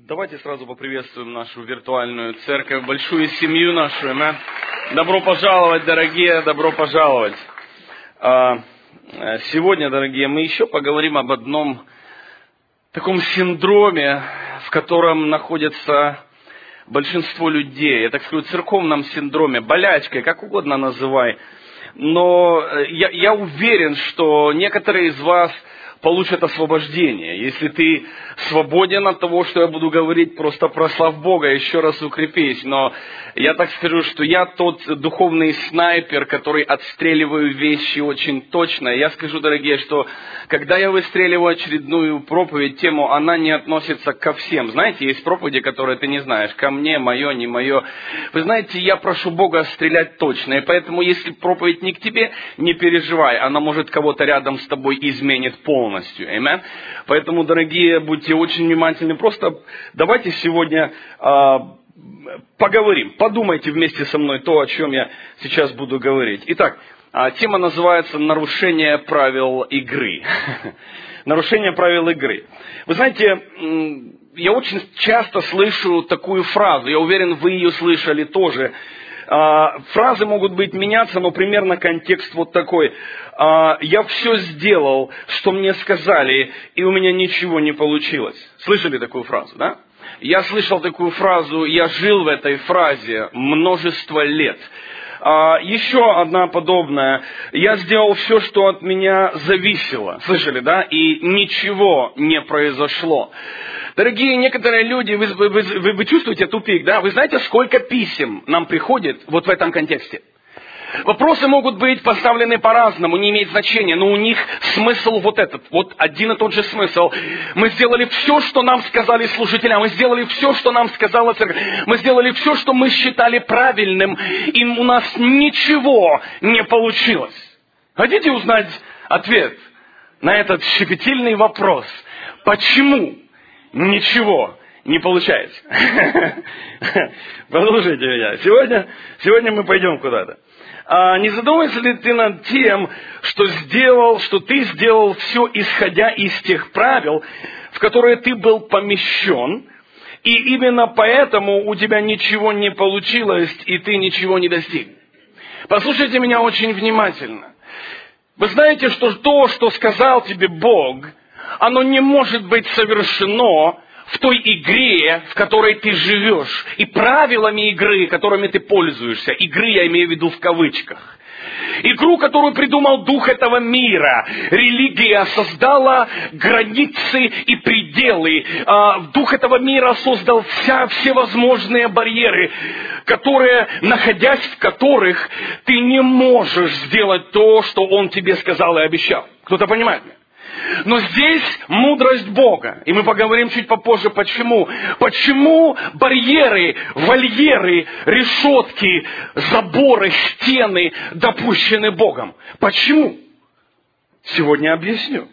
Давайте сразу поприветствуем нашу виртуальную церковь, большую семью нашу. Аминь. Добро пожаловать, дорогие, добро пожаловать. Сегодня, дорогие, мы еще поговорим об одном таком синдроме, в котором находится большинство людей. Я так скажу, церковном синдроме, болячкой, как угодно называй. Но я уверен, что некоторые из вас получат освобождение. Если ты свободен от того, что я буду говорить, просто прославь Бога, еще раз укрепись. Но я так скажу, что я тот духовный снайпер, который отстреливаю вещи очень точно. Я скажу, дорогие, что когда я выстреливаю очередную проповедь, тему, она не относится ко всем. Знаете, есть проповеди, которые ты не знаешь, ко мне, мое, не мое. Вы знаете, я прошу Бога стрелять точно. И поэтому, если проповедь не к тебе, не переживай. Она может кого-то рядом с тобой изменит полностью. Аминь. Поэтому, дорогие, будьте очень внимательны. Просто давайте сегодня поговорим. Подумайте вместе со мной то, о чем я сейчас буду говорить. Итак, тема называется «Нарушение правил игры». Нарушение правил игры. Вы знаете, я очень часто слышу такую фразу. Я уверен, вы ее слышали тоже. Фразы могут быть меняться, но примерно контекст вот такой. Я все сделал, что мне сказали, и у меня ничего не получилось. Слышали такую фразу, да? Я слышал такую фразу, я жил в этой фразе множество лет. Еще одна подобная. Я сделал все, что от меня зависело. Слышали, да? И ничего не произошло. Дорогие, некоторые люди, вы чувствуете тупик, да? Вы знаете, сколько писем нам приходит вот в этом контексте? Вопросы могут быть поставлены по-разному, не имеет значения, но у них смысл вот этот, вот один и тот же смысл. Мы сделали все, что нам сказали служителя, мы сделали все, что нам сказала церковь, мы сделали все, что мы считали правильным, и у нас ничего не получилось. Хотите узнать ответ на этот щепетильный вопрос? Почему ничего не получается? Послушайте меня, сегодня мы пойдем куда-то. Не задумываешься ли ты над тем, что ты сделал все, исходя из тех правил, в которые ты был помещен, и именно поэтому у тебя ничего не получилось, и ты ничего не достиг? Послушайте меня очень внимательно. Вы знаете, что то, что сказал тебе Бог, оно не может быть совершено в той игре, в которой ты живешь, и правилами игры, которыми ты пользуешься. Игры я имею в виду в кавычках. Игру, которую придумал дух этого мира. Религия создала границы и пределы. Дух этого мира создал всевозможные барьеры, находясь в которых ты не можешь сделать то, что Он тебе сказал и обещал. Кто-то понимает меня? Но здесь мудрость Бога. И мы поговорим чуть попозже, почему. Почему барьеры, вольеры, решетки, заборы, стены допущены Богом? Почему? Сегодня объясню.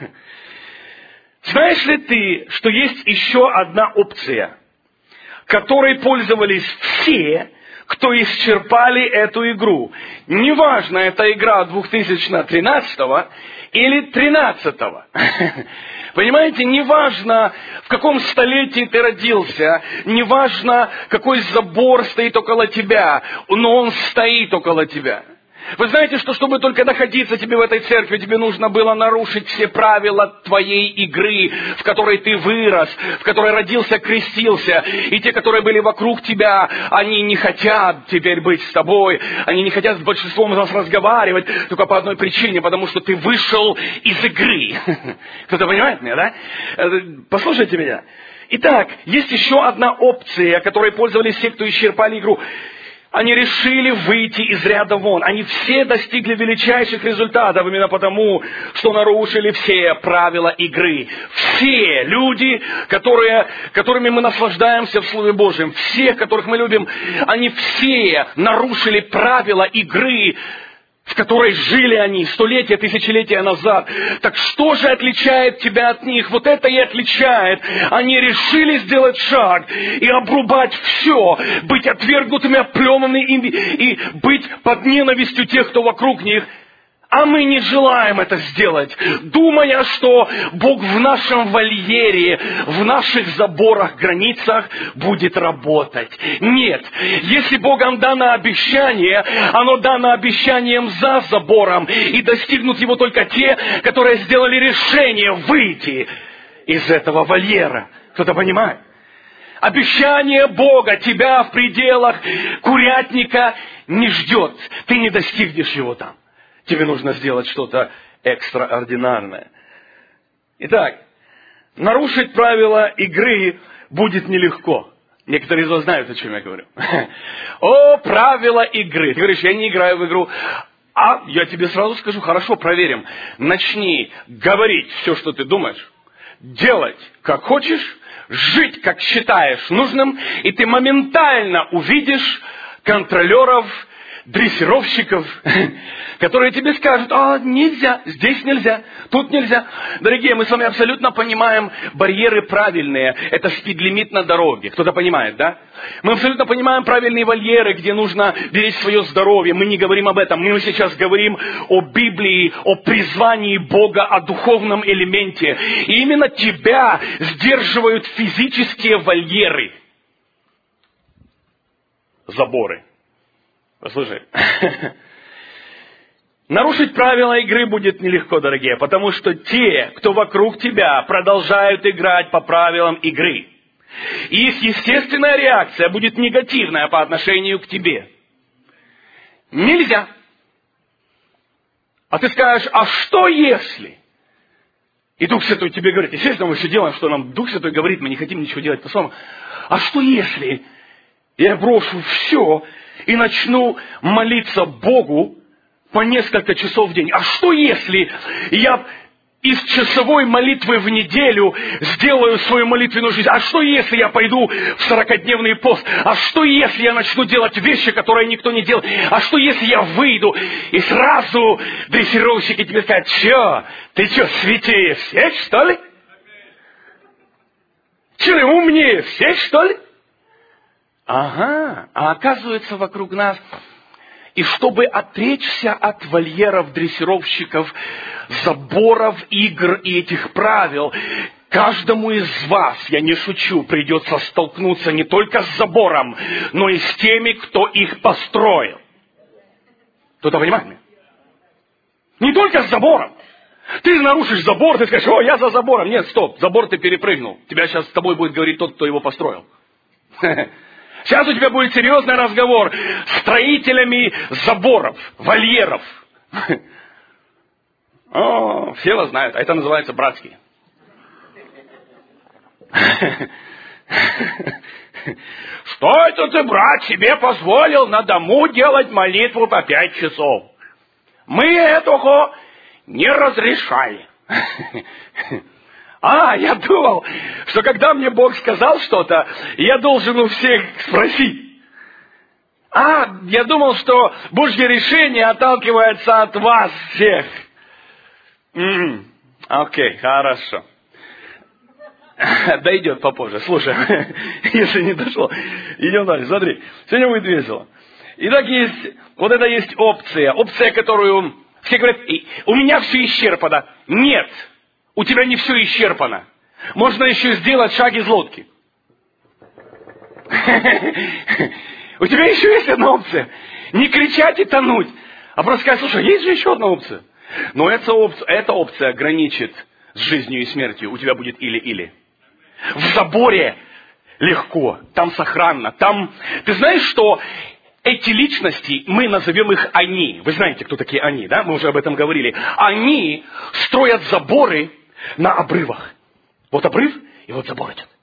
Знаешь ли ты, что есть еще одна опция, которой пользовались все, кто исчерпали эту игру? Неважно, это игра 2013 или 13-го. Понимаете, неважно, в каком столетии ты родился, неважно, какой забор стоит около тебя, но он стоит около тебя. Вы знаете, что чтобы только находиться тебе в этой церкви, тебе нужно было нарушить все правила твоей игры, в которой ты вырос, в которой родился, крестился. И те, которые были вокруг тебя, они не хотят теперь быть с тобой. Они не хотят с большинством из нас разговаривать только по одной причине, потому что ты вышел из игры. Кто-то понимает меня, да? Послушайте меня. Итак, есть еще одна опция, которой пользовались все, кто исчерпали игру. Они решили выйти из ряда вон. Они все достигли величайших результатов именно потому, что нарушили все правила игры. Все люди, которыми мы наслаждаемся в Слове Божьем, всех, которых мы любим, они все нарушили правила игры, в которой жили они столетия, тысячелетия назад. Так что же отличает тебя от них? Вот это и отличает. Они решили сделать шаг и обрубать все, быть отвергнутыми, оплеванными и быть под ненавистью тех, кто вокруг них. А мы не желаем это сделать, думая, что Бог в нашем вольере, в наших заборах, границах будет работать. Нет. Если Богом дано обещание, оно дано обещанием за забором. И достигнут его только те, которые сделали решение выйти из этого вольера. Кто-то понимает? Обещание Бога тебя в пределах курятника не ждет. Ты не достигнешь его там. Тебе нужно сделать что-то экстраординарное. Итак, нарушить правила игры будет нелегко. Некоторые из вас знают, о чем я говорю. О, правила игры. Ты говоришь, я не играю в игру. А я тебе сразу скажу, хорошо, проверим. Начни говорить все, что ты думаешь, делать, как хочешь, жить, как считаешь нужным, и ты моментально увидишь контролеров, дрессировщиков, которые тебе скажут, нельзя, здесь нельзя, тут нельзя. Дорогие, мы с вами абсолютно понимаем барьеры правильные. Это спидлимит на дороге. Кто-то понимает, да? Мы абсолютно понимаем правильные вольеры, где нужно беречь свое здоровье. Мы не говорим об этом. Мы сейчас говорим о Библии, о призвании Бога, о духовном элементе. И именно тебя сдерживают физические вольеры. Заборы. Послушай, нарушить правила игры будет нелегко, дорогие, потому что те, кто вокруг тебя, продолжают играть по правилам игры. И их естественная реакция будет негативная по отношению к тебе. Нельзя. А ты скажешь, а что если? И Дух Святой тебе говорит, естественно, мы все делаем, что нам Дух Святой говорит, мы не хотим ничего делать по-своему. А что если я брошу все и начну молиться Богу по несколько часов в день? А что если я из часовой молитвы в неделю сделаю свою молитвенную жизнь? А что если я пойду в 40-дневный пост? А что если я начну делать вещи, которые никто не делал? А что если я выйду и сразу дрессировщики тебе скажут, ты что, святее всех, что ли? Что, ты умнее всех, что ли? Ага, а оказывается вокруг нас, и чтобы отречься от вольеров, дрессировщиков, заборов, игр и этих правил, каждому из вас, я не шучу, придется столкнуться не только с забором, но и с теми, кто их построил. Кто-то понимает меня? Не только с забором. Ты нарушишь забор, ты скажешь, я за забором. Нет, стоп, забор ты перепрыгнул. Тебя сейчас с тобой будет говорить тот, кто его построил. Сейчас у тебя будет серьезный разговор с строителями заборов, вольеров. Все вас знают, а это называется братские. Что это ты, брат, себе позволил на дому делать молитву по 5 часов? Мы этого не разрешали. Я думал, что когда мне Бог сказал что-то, я должен у всех спросить. Я думал, что Божье решение отталкивается от вас всех. Окей, хорошо. Дойдет попозже. Слушай, если не дошло, идем дальше. Смотри, сегодня будет весело. Итак, есть опция. Опция, которую все говорят, у меня все исчерпано. Нет. У тебя не все исчерпано. Можно еще сделать шаг из лодки. У тебя еще есть одна опция. Не кричать и тонуть. А просто сказать, слушай, есть же еще одна опция. Но эта опция граничит с жизнью и смертью. У тебя будет или-или. В заборе легко. Там сохранно. Там, ты знаешь, что эти личности, мы назовем их они. Вы знаете, кто такие они, да? Мы уже об этом говорили. Они строят заборы на обрывах. Вот обрыв, и вот забор идет.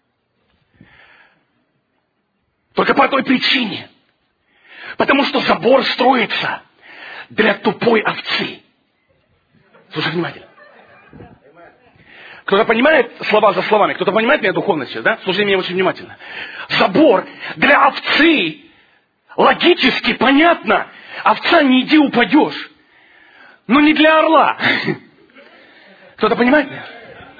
Только по той причине. Потому что забор строится для тупой овцы. Слушай внимательно. Кто-то понимает слова за словами? Кто-то понимает меня духовно сейчас, да? Слушай меня очень внимательно. Забор для овцы логически понятно. Овца, не иди, упадешь. Но не для орла. Кто-то понимает меня?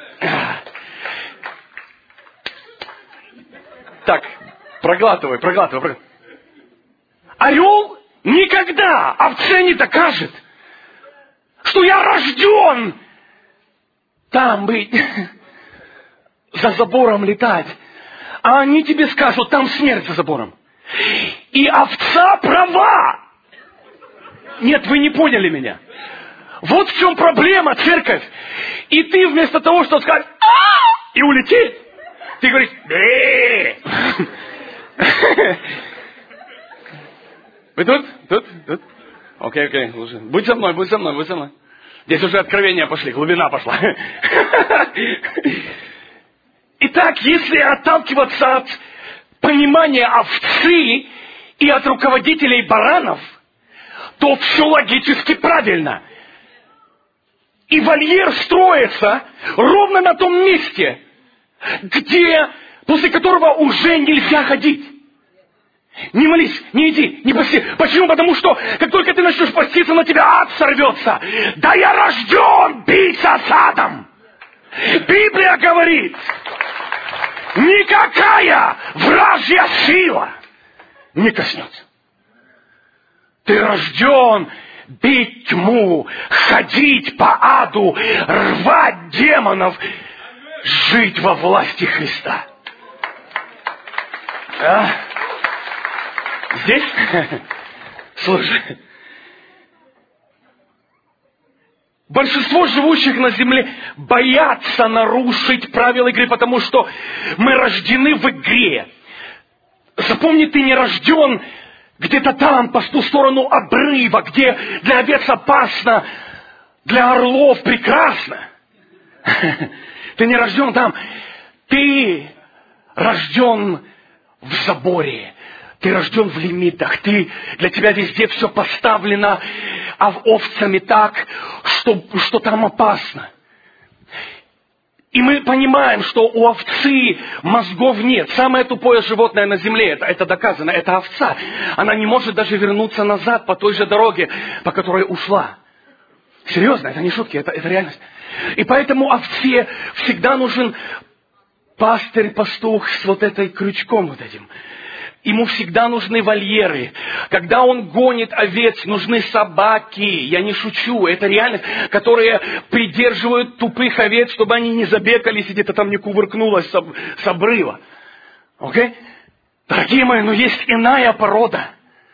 Так, проглатывай. Орел никогда овце не докажет, что я рожден там быть, за забором летать. А они тебе скажут, там смерть за забором. И овца права. Нет, вы не поняли меня. Вот в чем проблема, церковь. И ты вместо того, чтобы сказать и улететь, ты говоришь Вы тут? Тут? Окей. Будь со мной. Здесь уже откровения пошли, глубина пошла. Итак, если отталкиваться от понимания овцы и от руководителей баранов, то все логически правильно. И вольер строится ровно на том месте, после которого уже нельзя ходить. Не молись, не иди, не пости. Почему? Потому что, как только ты начнешь поститься, на тебя ад сорвется. Да я рожден биться с адом. Библия говорит, никакая вражья сила не коснется. Ты рожден бить тьму, ходить по аду, рвать демонов, жить во власти Христа. Здесь? Слушай. Большинство живущих на земле боятся нарушить правила игры, потому что мы рождены в игре. Запомни, ты не рожден где-то там, по ту сторону обрыва, где для овец опасно, для орлов прекрасно. Ты не рожден там. Ты рожден в заборе. Ты рожден в лимитах. Для тебя везде все поставлено овцами так, что там опасно. И мы понимаем, что у овцы мозгов нет. Самое тупое животное на земле, это доказано, это овца. Она не может даже вернуться назад по той же дороге, по которой ушла. Серьезно, это не шутки, это реальность. И поэтому овце всегда нужен пастырь, пастух с вот этой крючком вот этим. Ему всегда нужны вольеры. Когда он гонит овец, нужны собаки. Я не шучу, это реальность, которые придерживают тупых овец, чтобы они не забегались и где-то там не кувыркнулось с обрыва. Окей? Дорогие мои, но есть иная порода.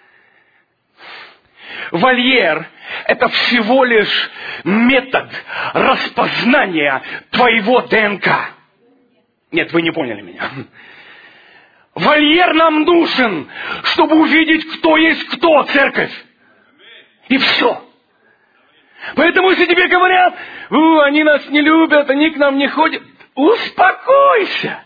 Вольер – это всего лишь метод распознания твоего ДНК. Нет, вы не поняли меня. Вольер нам нужен, чтобы увидеть, кто есть кто, церковь. И все. Поэтому, если тебе говорят, они нас не любят, они к нам не ходят, успокойся.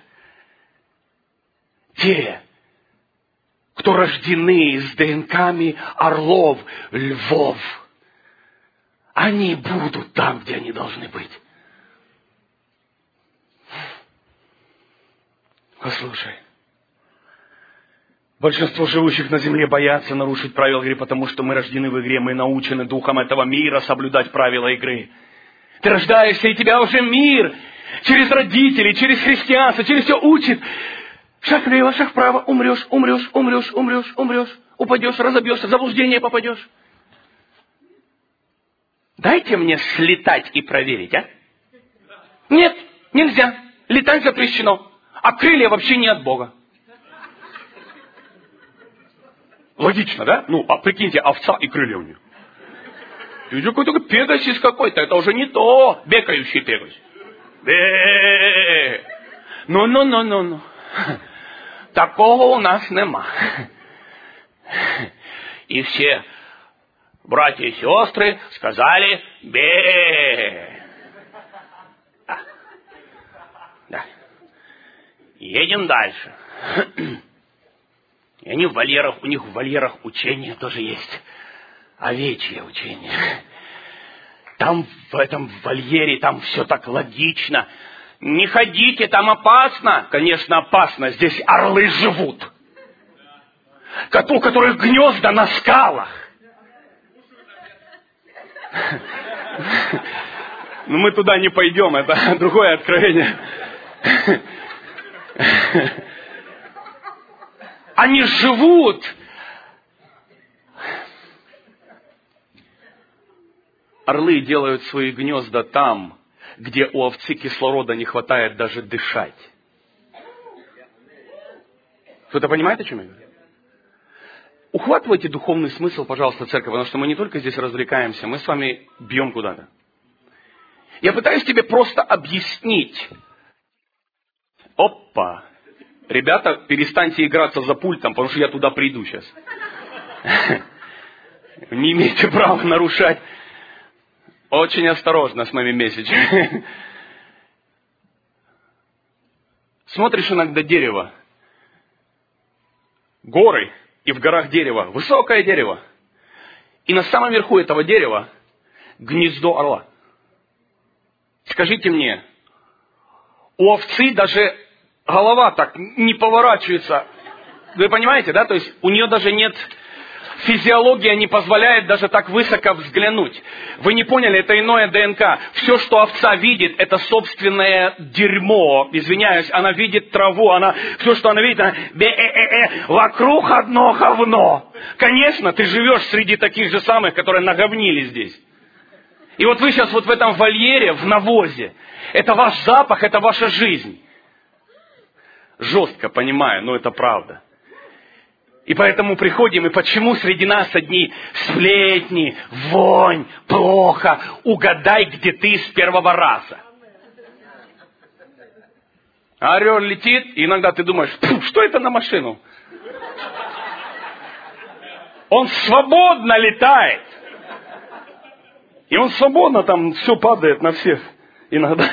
Те, кто рождены с ДНКами орлов, львов, они будут там, где они должны быть. Послушай. Большинство живущих на земле боятся нарушить правила игры, потому что мы рождены в игре, мы научены духом этого мира соблюдать правила игры. Ты рождаешься, и тебя уже мир через родителей, через христианство, через все учит. Шаг влево, шаг вправо, умрешь, упадешь, разобьешься, в заблуждение попадешь. Дайте мне слетать и проверить, а? Нет, нельзя. Летать запрещено. А крылья вообще не от Бога. Логично, да? А прикиньте, овца и крылья у нее. Это какой-то пегасис какой-то. Это уже не то. Бекающий пегасис. Ну. Такого у нас нема. И все братья и сестры сказали бе. Да. Едем дальше. И они у них в вольерах учение тоже есть. Овечье учение. Там в этом вольере, там все так логично. Не ходите, там опасно. Конечно, опасно. Здесь орлы живут. У которых гнезда на скалах. Но мы туда не пойдем, это другое откровение. Они живут. Орлы делают свои гнезда там, где у овцы кислорода не хватает даже дышать. Кто-то понимает, о чем я говорю? Ухватывайте духовный смысл, пожалуйста, церковь, потому что мы не только здесь развлекаемся, мы с вами бьем куда-то. Я пытаюсь тебе просто объяснить. Опа! Ребята, перестаньте играться за пультом, потому что я туда приду сейчас. Не имеете права нарушать. Очень осторожно с моими месседжами. Смотришь иногда дерево. Горы, и в горах дерево. Высокое дерево. И на самом верху этого дерева гнездо орла. Скажите мне, у овцы даже голова так не поворачивается. Вы понимаете, да? То есть у нее даже нет... Физиология не позволяет даже так высоко взглянуть. Вы не поняли, это иное ДНК. Все, что овца видит, это собственное дерьмо. Извиняюсь, она видит траву, все, что она видит, вокруг одно говно. Конечно, ты живешь среди таких же самых, которые наговнили здесь. И вот вы сейчас вот в этом вольере, в навозе. Это ваш запах, это ваша жизнь. Жестко понимаю, но это правда. И поэтому приходим, и почему среди нас одни сплетни, вонь, плохо, угадай, где ты с первого раза. А орел летит, и иногда ты думаешь, что это на машину? Он свободно летает. И он свободно там все падает на всех. Иногда.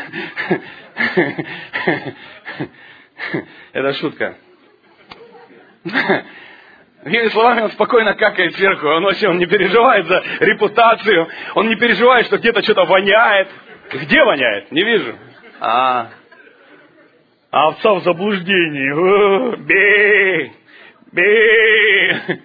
Это шутка. Другими словами, он спокойно какает сверху. Он не переживает за репутацию. Он не переживает, что где-то что-то воняет. Где воняет? Не вижу. А овца в заблуждении. Бей! Бей!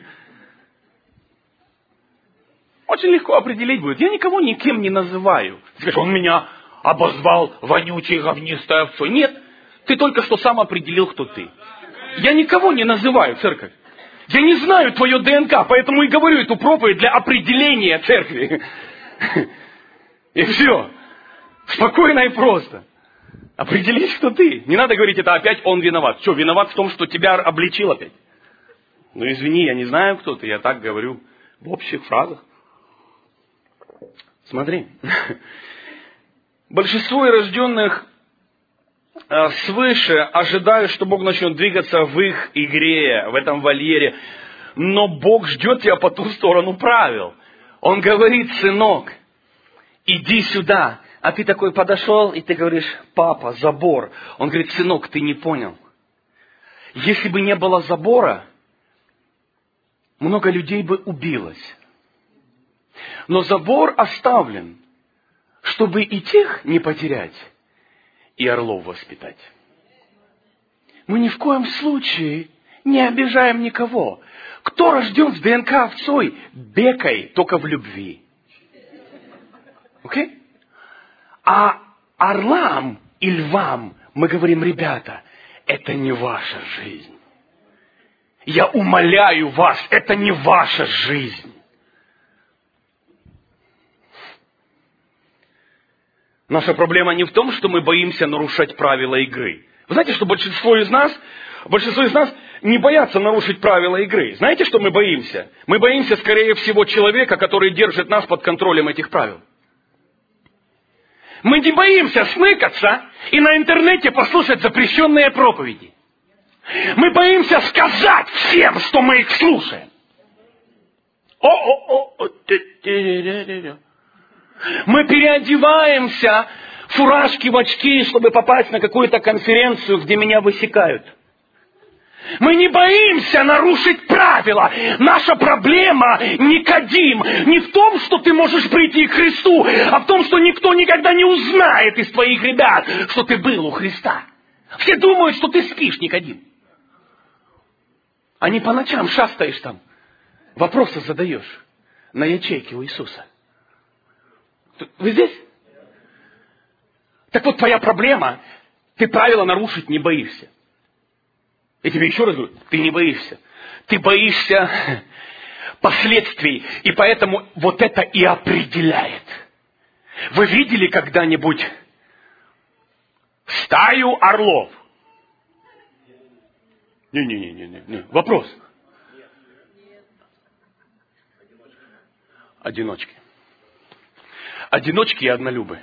Очень легко определить будет. Я никого никем не называю. Скажешь, он меня обозвал вонючей говнистой овцой. Нет, ты только что сам определил, кто ты. Я никого не называю, церковь. Я не знаю твое ДНК, поэтому и говорю эту проповедь для определения церкви. И все. Спокойно и просто. Определись, кто ты. Не надо говорить, это опять он виноват. Что, виноват в том, что тебя обличил опять? Ну, извини, я не знаю, кто ты. Я так говорю в общих фразах. Смотри. Большинство рожденных свыше ожидают, что Бог начнет двигаться в их игре, в этом вольере. Но Бог ждет тебя по ту сторону правил. Он говорит, сынок, иди сюда. А ты такой подошел, и ты говоришь, папа, забор. Он говорит, сынок, ты не понял. Если бы не было забора, много людей бы убилось. Но забор оставлен, чтобы и тех не потерять, и орлов воспитать. Мы ни в коем случае не обижаем никого. Кто рожден с ДНК овцой, бекай только в любви. Окей? А орлам и львам мы говорим, ребята, это не ваша жизнь. Я умоляю вас, это не ваша жизнь. Наша проблема не в том, что мы боимся нарушать правила игры. Вы знаете, что большинство из нас не боятся нарушить правила игры. Знаете, что мы боимся? Мы боимся, скорее всего, человека, который держит нас под контролем этих правил. Мы не боимся смыкаться и на интернете послушать запрещенные проповеди. Мы боимся сказать всем, что мы их слушаем. Мы переодеваемся в фуражки, в очки, чтобы попасть на какую-то конференцию, где меня высекают. Мы не боимся нарушить правила. Наша проблема, Никодим, не в том, что ты можешь прийти к Христу, а в том, что никто никогда не узнает из твоих ребят, что ты был у Христа. Все думают, что ты спишь, Никодим. А не по ночам шастаешь там, вопросы задаешь на ячейке у Иисуса. Вы здесь? Так вот, твоя проблема, ты правила нарушить не боишься. Я тебе еще раз говорю, ты не боишься. Ты боишься последствий, и поэтому вот это и определяет. Вы видели когда-нибудь стаю орлов? Не. Вопрос. Одиночки. Одиночки и однолюбы.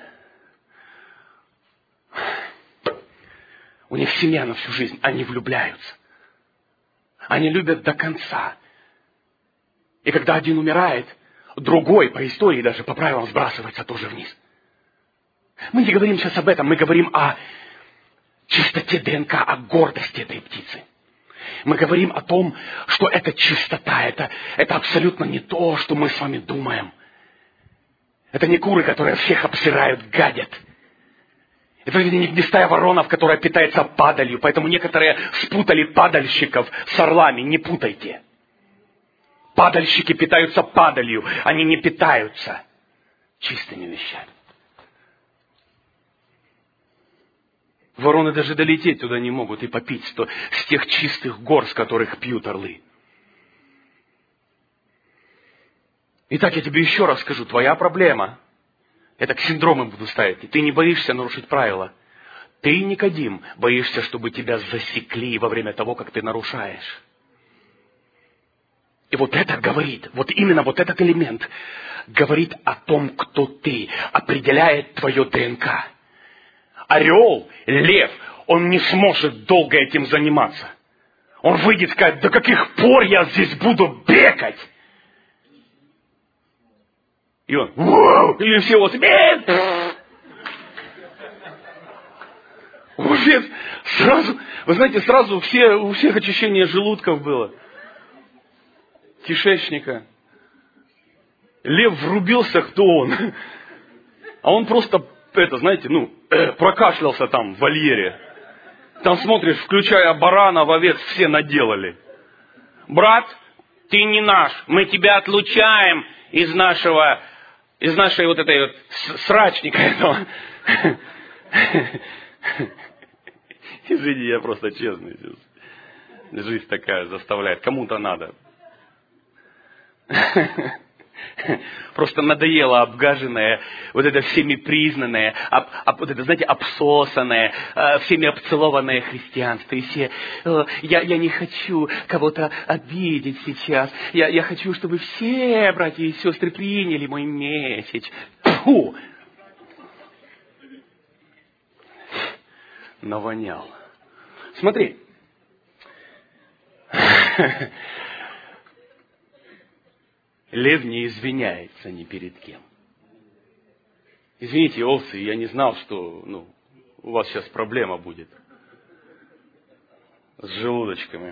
У них семья на всю жизнь. Они влюбляются. Они любят до конца. И когда один умирает, другой по истории, даже по правилам, сбрасывается тоже вниз. Мы не говорим сейчас об этом. Мы говорим о чистоте ДНК, о гордости этой птицы. Мы говорим о том, что эта чистота, это абсолютно не то, что мы с вами думаем. Это не куры, которые всех обсирают, гадят. Это не стая воронов, которая питается падалью. Поэтому некоторые спутали падальщиков с орлами. Не путайте. Падальщики питаются падалью. Они не питаются чистыми вещами. Вороны даже долететь туда не могут и попить с тех чистых гор, с которых пьют орлы. Итак, я тебе еще раз скажу, твоя проблема, я так синдромы буду ставить, и ты не боишься нарушить правила. Ты, Никодим, боишься, чтобы тебя засекли во время того, как ты нарушаешь. И вот это говорит, вот именно вот этот элемент говорит о том, кто ты, определяет твое ДНК. Орел, лев, он не сможет долго этим заниматься. Он выйдет и скажет, до каких пор я здесь буду бегать? И он, и все вот, сразу, вы знаете, сразу у всех очищение желудков было. Кишечника. Лев врубился, кто он. А он просто, прокашлялся там в вольере. Там смотришь, включая баранов, овец, все наделали. Брат, ты не наш, мы тебя отлучаем из нашей вот этой вот срачника этого. Извини, я просто честный. Жизнь такая заставляет. Кому-то надо. Просто надоело обгаженное, вот это всеми признанное, вот это, знаете, обсосанное, всеми обцелованное христианство. И все, я не хочу кого-то обидеть сейчас. Я хочу, чтобы все братья и сестры приняли мой месседж. Фу! Навонял. Смотри. Лев не извиняется ни перед кем. Извините, овцы, я не знал, что у вас сейчас проблема будет с желудочками.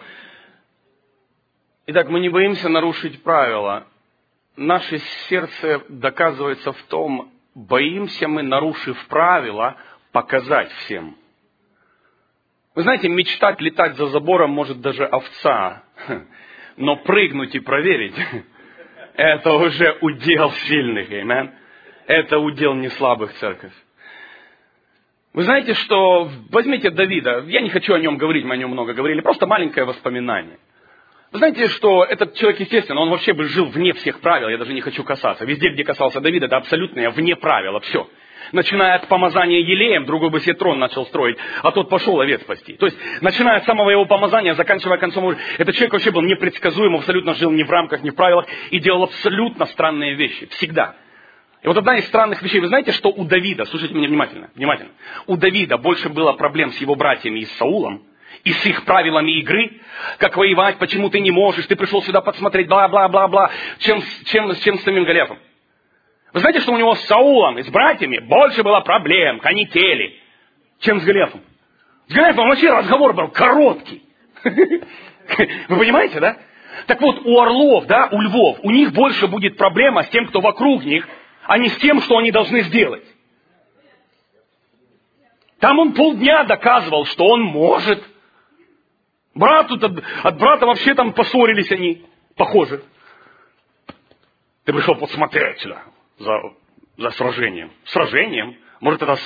Итак, мы не боимся нарушить правила. Наше сердце доказывается в том, боимся мы, нарушив правила, показать всем. Вы знаете, мечтать летать за забором может даже овца, но прыгнуть и проверить — это уже удел сильных, аминь. Это удел не слабых, церковь. Вы знаете, что... Возьмите Давида. Я не хочу о нем говорить, мы о нем много говорили. Просто маленькое воспоминание. Вы знаете, что этот человек, естественно, он вообще бы жил вне всех правил. Я даже не хочу касаться. Везде, где касался Давида, это абсолютно вне правила. Все. Начиная от помазания елеем, другой бы себе трон начал строить, а тот пошел овец пасти. То есть, начиная от самого его помазания, заканчивая концом, этот человек вообще был непредсказуем, абсолютно жил ни в рамках, ни в правилах и делал абсолютно странные вещи. Всегда. И вот одна из странных вещей, вы знаете, что у Давида, слушайте меня внимательно, у Давида больше было проблем с его братьями и с Саулом, и с их правилами игры, как воевать, почему ты не можешь, ты пришел сюда подсмотреть, бла-бла-бла-бла, чем с самим Голиафом. Вы знаете, что у него с Саулом и с братьями больше было проблем, канители, чем с Голиафом. С Голиафом вообще разговор был короткий. Вы понимаете, да? Так вот, у орлов, да, у львов, у них больше будет проблема с тем, кто вокруг них, а не с тем, что они должны сделать. Там он полдня доказывал, что он может. От брата вообще там поссорились они, похоже. Ты пришел посмотреть сюда. За сражением. Сражением? Может, это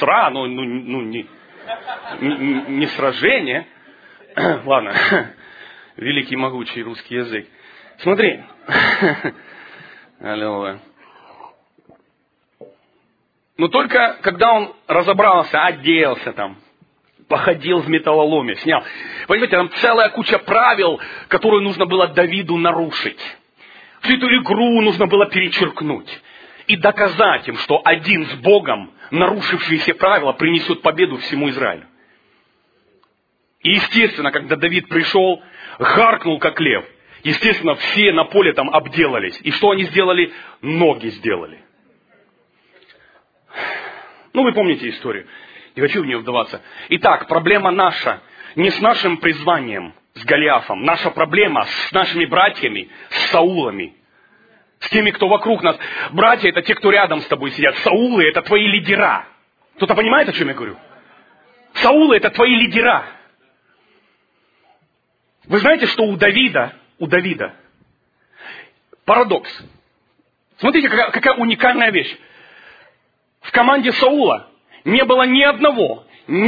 не сражение. Ладно. Великий, могучий русский язык. Смотри. Аллилуйя. Но только когда он разобрался, оделся там, походил в металлоломе, снял. Понимаете, там целая куча правил, которую нужно было Давиду нарушить. Всю эту игру нужно было перечеркнуть. И доказать им, что один с Богом, нарушивший все правила, принесет победу всему Израилю. И естественно, когда Давид пришел, гаркнул как лев. Естественно, все на поле там обделались. И что они сделали? Ноги сделали. Ну, вы помните историю. Не хочу в нее вдаваться. Итак, проблема наша не с нашим призванием, с Голиафом. Наша проблема с нашими братьями, с Саулами. С теми, кто вокруг нас. Братья — это те, кто рядом с тобой сидят. Саулы — это твои лидера. Кто-то понимает, о чем я говорю? Саулы — это твои лидера. Вы знаете, что у Давида парадокс. Смотрите, какая уникальная вещь. В команде Саула не было ни одного,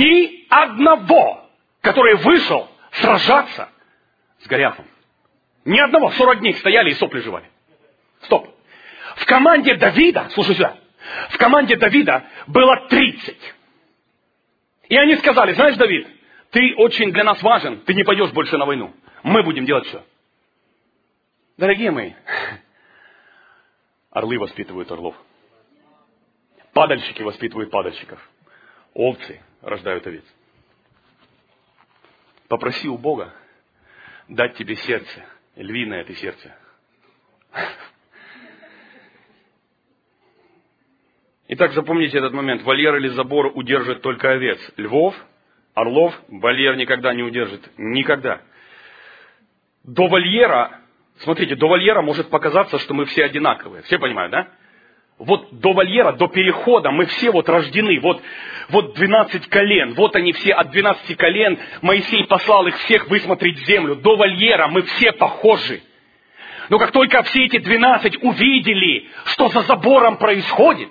который вышел сражаться с Голиафом. Ни одного. 40 дней стояли и сопли жевали. Стоп. В команде Давида, слушай сюда, в команде Давида было 30. И они сказали: знаешь, Давид, ты очень для нас важен, ты не пойдешь больше на войну. Мы будем делать все. Дорогие мои, орлы воспитывают орлов. Падальщики воспитывают падальщиков. Овцы рождают овец. Попроси у Бога дать тебе сердце. Львиное ты сердце. Итак, запомните этот момент. Вольер или забор удержит только овец. Львов, орлов вольер никогда не удержит. Никогда. До вольера, смотрите, до вольера может показаться, что мы все одинаковые. Все понимают, да? Вот до вольера, до перехода мы все вот рождены. Вот 12 колен. Вот они все от 12 колен. Моисей послал их всех высмотреть землю. До вольера мы все похожи. Но как только все эти 12 увидели, что за забором происходит,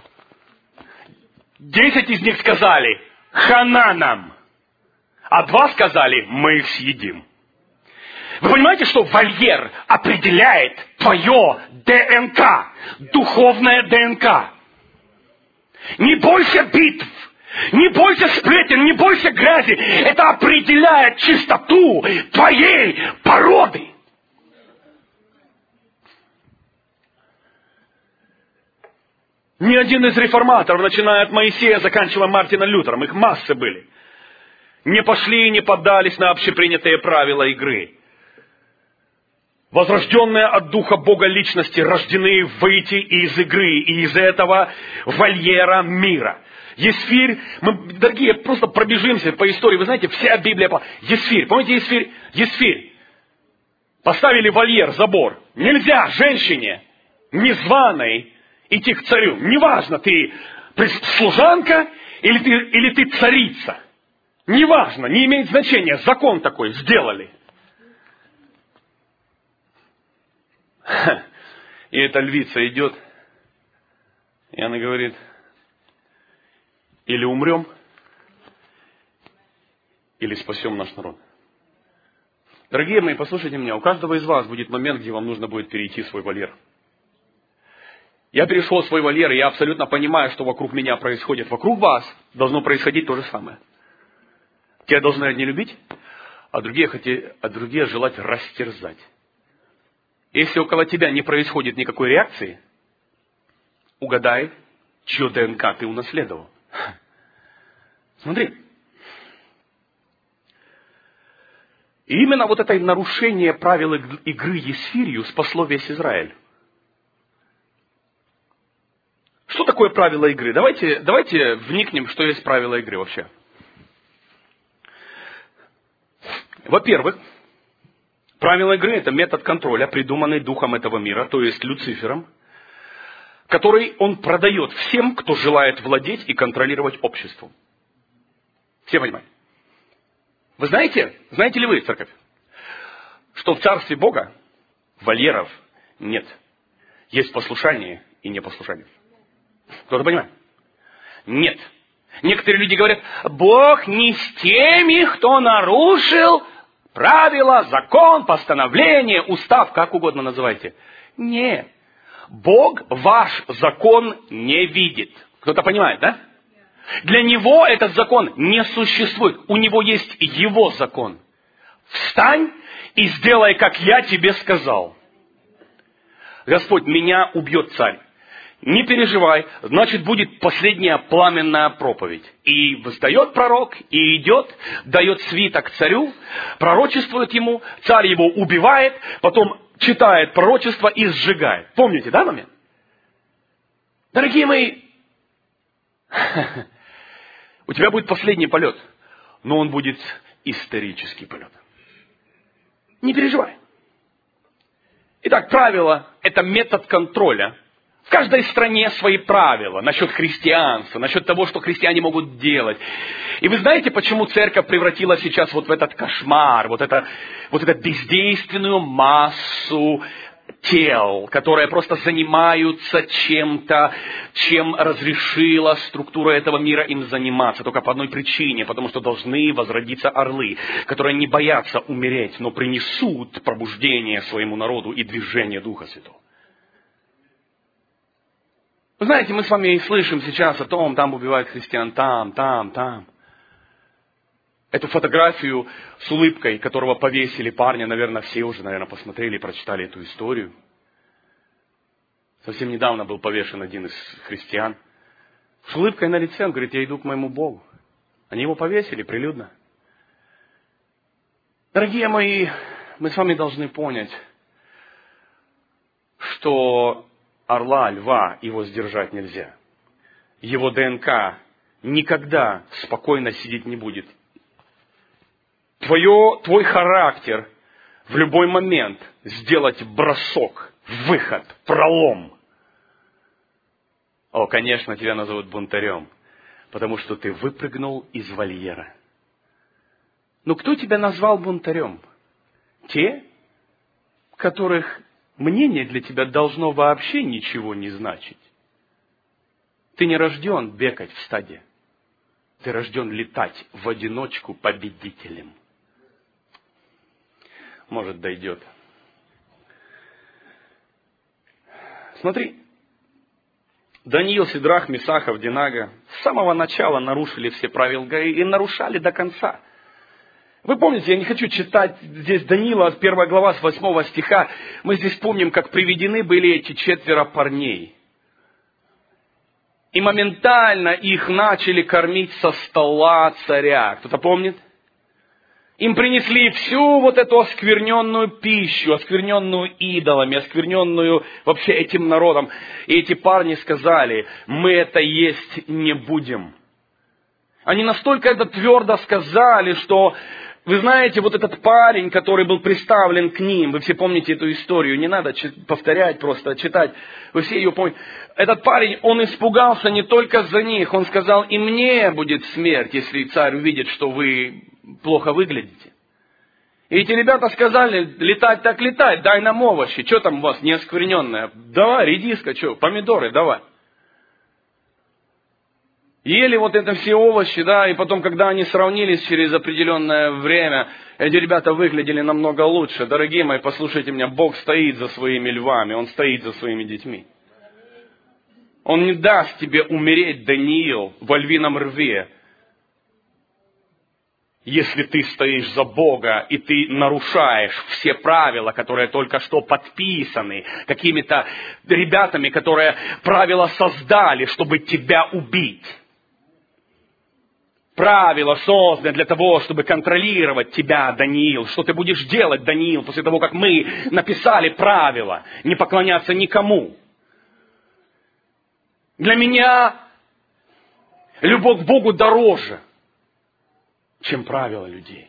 10 из них сказали: хана нам. А 2 сказали: мы их съедим. Вы понимаете, что вольер определяет твое ДНК, духовное ДНК. Не бойся битв, не бойся сплетен, не бойся грязи. Это определяет чистоту твоей породы. Ни один из реформаторов, начиная от Моисея, заканчивая Мартином Лютером, их массы были, не пошли и не поддались на общепринятые правила игры. Возрожденные от Духа Бога личности рождены выйти из игры и из этого вольера мира. Есфирь, мы, дорогие, просто пробежимся по истории. Вы знаете, вся Библия... Есфирь, помните Есфирь? Есфирь. Поставили вольер, забор. Нельзя женщине незваной идти к царю. Неважно, ты служанка или ты царица. Неважно, не имеет значения. Закон такой сделали. И эта львица идет, и она говорит: или умрем, или спасем наш народ. Дорогие мои, послушайте меня, у каждого из вас будет момент, где вам нужно будет перейти свой вольер. Я перешел свой вольер, и я абсолютно понимаю, что вокруг меня происходит. Вокруг вас должно происходить то же самое. Тебя должны одни любить, а другие желать растерзать. Если около тебя не происходит никакой реакции, угадай, чье ДНК ты унаследовал. Смотри. И именно вот это нарушение правил игры Есфирью спасло весь Израиль. Что такое правила игры? Давайте вникнем, что есть правила игры вообще. Во-первых, правила игры – это метод контроля, придуманный духом этого мира, то есть Люцифером, который он продает всем, кто желает владеть и контролировать обществом. Все понимают? Вы знаете ли вы, церковь, что в Царстве Бога вольеров нет. Есть послушание и непослушание. Кто-то понимает? Нет. Некоторые люди говорят: Бог не с теми, кто нарушил правила, закон, постановление, устав, как угодно называйте. Нет. Бог ваш закон не видит. Кто-то понимает, да? Для него этот закон не существует. У него есть его закон. Встань и сделай, как я тебе сказал. Господь, меня убьет царь. Не переживай, значит, будет последняя пламенная проповедь. И встает пророк, и идет, дает свиток царю, пророчествует ему, царь его убивает, потом читает пророчество и сжигает. Помните, да, момент? Дорогие мои, у тебя будет последний полет, но он будет исторический полет. Не переживай. Итак, правило – это метод контроля. В каждой стране свои правила насчет христианства, насчет того, что христиане могут делать. И вы знаете, почему церковь превратилась сейчас вот в этот кошмар, вот эту бездейственную массу тел, которые просто занимаются чем-то, чем разрешила структура этого мира им заниматься. Только по одной причине, потому что должны возродиться орлы, которые не боятся умереть, но принесут пробуждение своему народу и движение Духа Святого. Вы знаете, мы с вами и слышим сейчас о том, там убивают христиан, там. Эту фотографию с улыбкой, которого повесили парня, наверное, все уже, посмотрели и прочитали эту историю. Совсем недавно был повешен один из христиан. С улыбкой на лице, он говорит, я иду к моему Богу. Они его повесили прилюдно. Дорогие мои, мы с вами должны понять, что орла, льва, его сдержать нельзя. Его ДНК никогда спокойно сидеть не будет. Твой характер в любой момент сделать бросок, выход, пролом. О, конечно, тебя назовут бунтарем, потому что ты выпрыгнул из вольера. Но кто тебя назвал бунтарем? Те, которых мнение для тебя должно вообще ничего не значить. Ты не рожден бегать в стаде. Ты рожден летать в одиночку победителем. Может, дойдет. Смотри. Даниил, Сидрах, Месах, Авдинага с самого начала нарушили все правила и нарушали до конца. Вы помните, я не хочу читать здесь Даниила, 1 глава с 8 стиха. Мы здесь помним, как приведены были эти 4 парней. И моментально их начали кормить со стола царя. Кто-то помнит? Им принесли всю вот эту оскверненную пищу, оскверненную идолами, оскверненную вообще этим народом. И эти парни сказали, мы это есть не будем. Они настолько это твердо сказали, что, вы знаете, вот этот парень, который был приставлен к ним, вы все помните эту историю, не надо повторять, просто читать, вы все ее помните. Этот парень, он испугался не только за них, он сказал, и мне будет смерть, если царь увидит, что вы плохо выглядите. И эти ребята сказали, летать так летать, дай нам овощи, что там у вас не оскверненное? Давай, редиска, что, помидоры, давай. Ели вот это все овощи, да, и потом, когда они сравнились через определенное время, эти ребята выглядели намного лучше. Дорогие мои, послушайте меня, Бог стоит за своими львами, Он стоит за своими детьми. Он не даст тебе умереть, Даниил, во львином рве, если ты стоишь за Бога, и ты нарушаешь все правила, которые только что подписаны какими-то ребятами, которые правила создали, чтобы тебя убить. Правила созданы для того, чтобы контролировать тебя, Даниил. Что ты будешь делать, Даниил, после того, как мы написали правила, не поклоняться никому. Для меня любовь к Богу дороже, чем правила людей.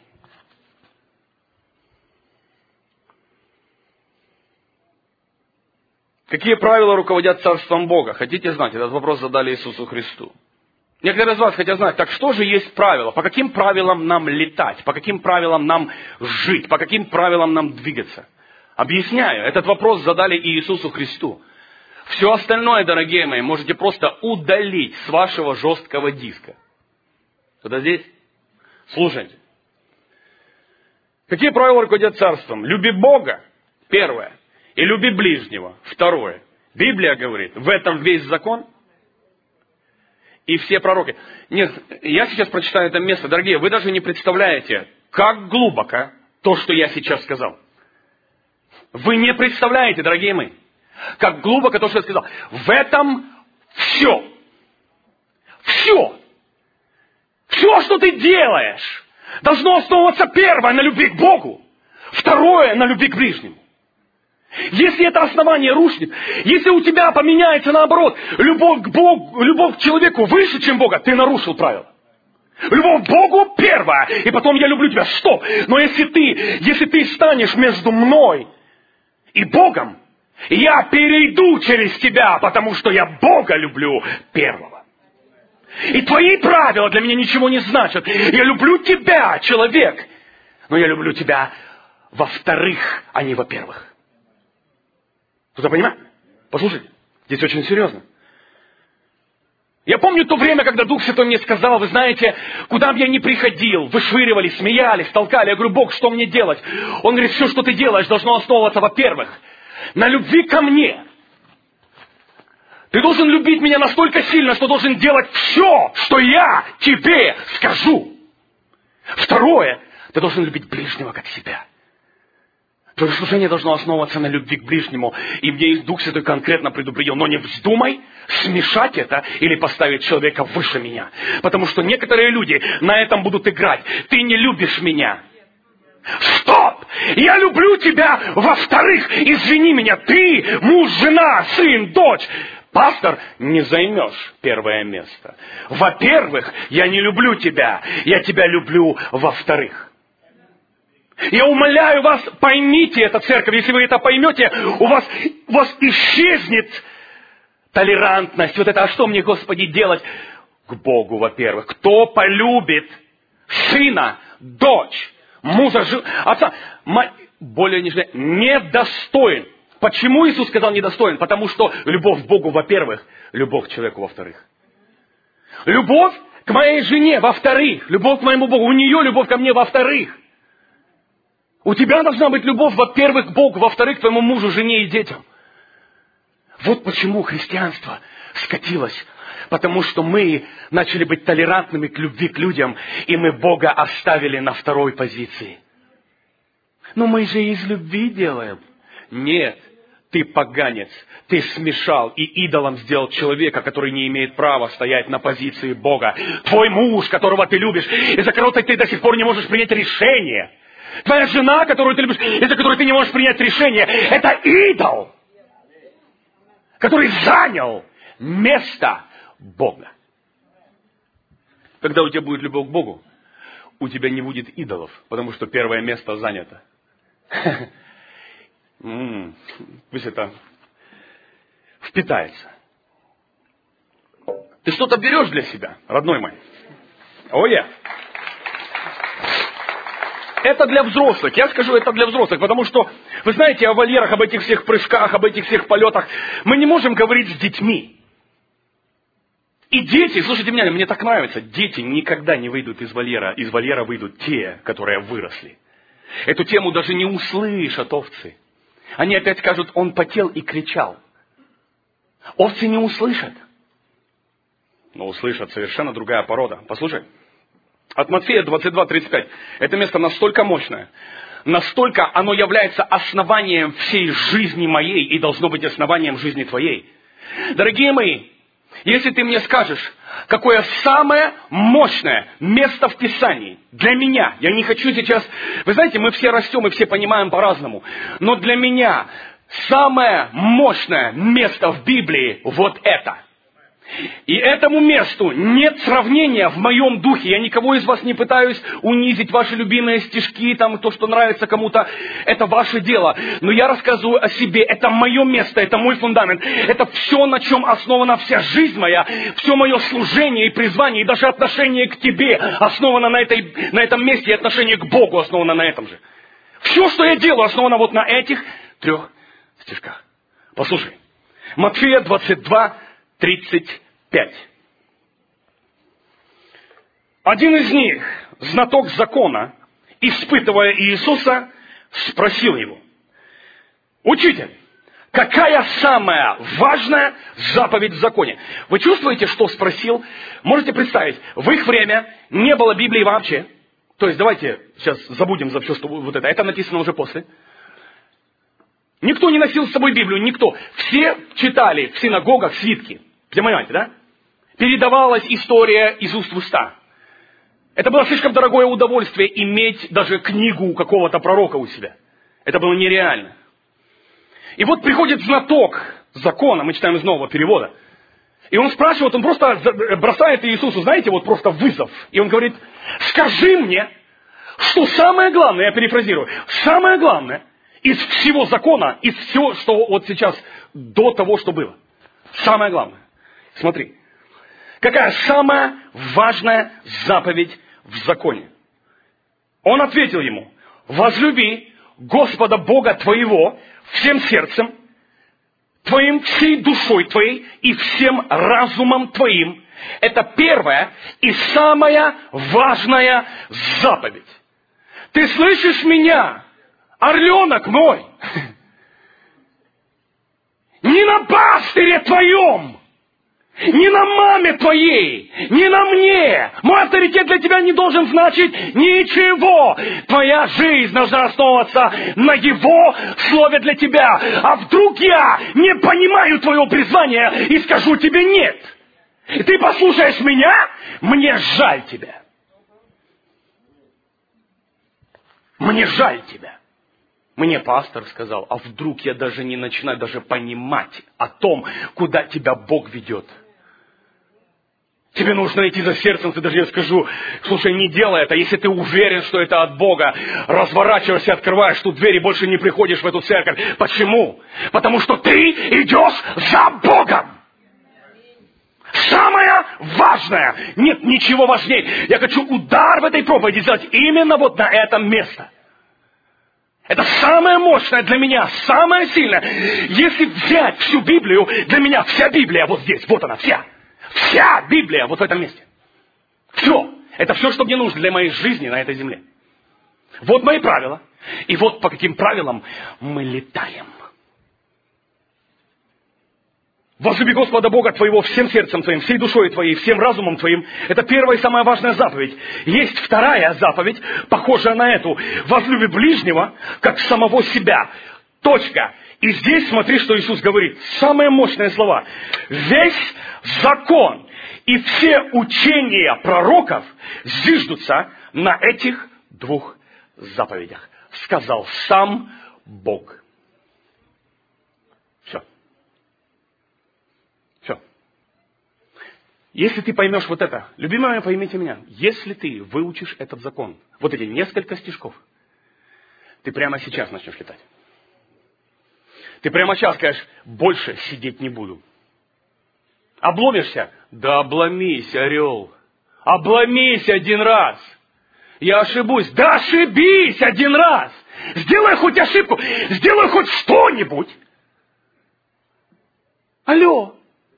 Какие правила руководят Царством Бога? Хотите знать? Этот вопрос задали Иисусу Христу. Некоторые из вас хотят знать, так что же есть правила? По каким правилам нам летать? По каким правилам нам жить? По каким правилам нам двигаться? Объясняю. Этот вопрос задали и Иисусу Христу. Все остальное, дорогие мои, можете просто удалить с вашего жесткого диска. Кто-то здесь? Слушайте. Какие правила руководят царством? Люби Бога, первое. И люби ближнего, второе. Библия говорит, в этом весь закон. и все пророки. Нет, я сейчас прочитаю это место. Дорогие, вы даже не представляете, как глубоко то, что я сейчас сказал. Вы не представляете, дорогие мои, как глубоко то, что я сказал. В этом все. Все. Все, что ты делаешь, должно основываться первое на любви к Богу, второе на любви к ближнему. Если это основание рушит, если у тебя поменяется наоборот, любовь к Богу, любовь к человеку выше, чем Бога, ты нарушил правила. Любовь к Богу первая, и потом я люблю тебя. Стоп! Но если ты станешь между мной и Богом, я перейду через тебя, потому что я Бога люблю первого. И твои правила для меня ничего не значат. Я люблю тебя, человек, но я люблю тебя во-вторых, а не во-первых. Кто-то понимает? Послушайте, здесь очень серьезно. Я помню то время, когда Дух Святой мне сказал, вы знаете, куда бы я ни приходил, вышвыривали, смеялись, толкали. Я говорю, Бог, что мне делать? Он говорит, все, что ты делаешь, должно основываться, во-первых, на любви ко мне. Ты должен любить меня настолько сильно, что должен делать все, что я тебе скажу. Второе, ты должен любить ближнего как себя. Твое служение должно основываться на любви к ближнему. И мне Дух Святой конкретно предупредил, но не вздумай смешать это или поставить человека выше меня. Потому что некоторые люди на этом будут играть. Ты не любишь меня. Стоп! Я люблю тебя во-вторых. Извини меня, ты, муж, жена, сын, дочь. Пастор, не займешь первое место. Во-первых, я не люблю тебя. Я тебя люблю во-вторых. Я умоляю вас, поймите это, церковь. Если вы это поймете, у вас исчезнет толерантность. Вот это, а что мне, Господи, делать? К Богу, во-первых. Кто полюбит сына, дочь, мужа, отца, более нежнее, недостоин. Почему Иисус сказал недостоин? Потому что любовь к Богу, во-первых, любовь к человеку, во-вторых. Любовь к моей жене, во-вторых. Любовь к моему Богу. У нее любовь ко мне, во-вторых. У тебя должна быть любовь, во-первых, к Богу, во-вторых, к твоему мужу, жене и детям. Вот почему христианство скатилось. Потому что мы начали быть толерантными к любви к людям, и мы Бога оставили на второй позиции. Но мы же из любви делаем. Нет, ты поганец. Ты смешал и идолом сделал человека, который не имеет права стоять на позиции Бога. Твой муж, которого ты любишь, из-за которого ты до сих пор не можешь принять решение. Твоя жена, которую ты любишь, из-за которой ты не можешь принять решение, это идол, который занял место Бога. Когда у тебя будет любовь к Богу, у тебя не будет идолов, потому что первое место занято. Пусть это впитается. Ты что-то берешь для себя, родной мой? О-я! Это для взрослых. Я скажу, это для взрослых, потому что, вы знаете, о вольерах, об этих всех прыжках, об этих всех полетах, мы не можем говорить с детьми. И дети, слушайте меня, мне так нравится, дети никогда не выйдут из вольера выйдут те, которые выросли. Эту тему даже не услышат овцы. Они опять скажут, он потел и кричал. Овцы не услышат. Но услышат совершенно другая порода. Послушай. От Матфея 22:35. Это место настолько мощное, настолько оно является основанием всей жизни моей и должно быть основанием жизни твоей. Дорогие мои, если ты мне скажешь, какое самое мощное место в Писании для меня, я не хочу сейчас... Вы знаете, мы все растем и все понимаем по-разному, но для меня самое мощное место в Библии вот это. И этому месту нет сравнения в моем духе. Я никого из вас не пытаюсь унизить, ваши любимые стишки, там, то, что нравится кому-то. Это ваше дело. Но я рассказываю о себе. Это мое место, это мой фундамент. Это все, на чем основана вся жизнь моя. Все мое служение и призвание, и даже отношение к тебе основано на этом месте, и отношение к Богу основано на этом же. Все, что я делаю, основано вот на этих 3 стишках. Послушай. Матфея 22:35. Один из них, знаток закона, испытывая Иисуса, спросил его: «Учитель, Какая самая важная заповедь в законе? Вы чувствуете, что спросил? Можете представить, в их время не было Библии вообще. То есть давайте сейчас забудем за все, что вот это. Это написано уже после. Никто не носил с собой Библию, никто. Все читали в синагогах свитки. Понимаете, да? Передавалась история из уст в уста. Это было слишком дорогое удовольствие иметь даже книгу какого-то пророка у себя. Это было нереально. И вот приходит знаток закона, мы читаем из нового перевода. И он спрашивает, он просто бросает Иисусу, знаете, вот просто вызов. И он говорит, скажи мне, что самое главное, я перефразирую, самое главное из всего закона, из всего, что вот сейчас до того, что было. Самое главное. Смотри. Какая самая важная заповедь в законе? Он ответил ему, возлюби Господа Бога твоего всем сердцем твоим, всей душой твоей и всем разумом твоим. Это первая и самая важная заповедь. Ты слышишь меня, орленок мой? Не на пастыре твоем, не на маме твоей, не на мне. Мой авторитет для тебя не должен значить ничего. Твоя жизнь должна основываться на Его слове для тебя. А вдруг я не понимаю твоего призвания и скажу тебе нет. И ты послушаешь меня, мне жаль тебя. Мне жаль тебя. Мне пастор сказал, а вдруг я даже не начинаю даже понимать о том, куда тебя Бог ведет. Тебе нужно идти за сердцем, ты даже я скажу, слушай, не делай это, если ты уверен, что это от Бога, разворачиваешься, открываешь тут дверь и больше не приходишь в эту церковь. Почему? Потому что ты идешь за Богом. Самое важное, нет ничего важнее. Я хочу удар в этой проповеди сделать именно вот на этом месте. Это самое мощное для меня, самое сильное. Если взять всю Библию, для меня вся Библия вот здесь, вот она вся. Вся Библия вот в этом месте. Все. Это все, что мне нужно для моей жизни на этой земле. Вот мои правила. И вот по каким правилам мы летаем. Возлюби Господа Бога твоего всем сердцем твоим, всей душой твоей, всем разумом твоим. Это первая и самая важная заповедь. Есть вторая заповедь, похожая на эту. Возлюби ближнего, как самого себя. Точка. И здесь смотри, что Иисус говорит. Самые мощные слова. Весь закон и все учения пророков зиждутся на этих двух заповедях. Сказал сам Бог. Все. Все. Если ты поймешь вот это, любимая, поймите меня, если ты выучишь этот закон, вот эти несколько стишков, ты прямо сейчас начнешь летать. Ты прямо сейчас скажешь, больше сидеть не буду. Обломишься? Да обломись, орел. Обломись один раз. Я ошибусь. Да ошибись один раз. Сделай хоть ошибку. Сделай хоть что-нибудь. Алло.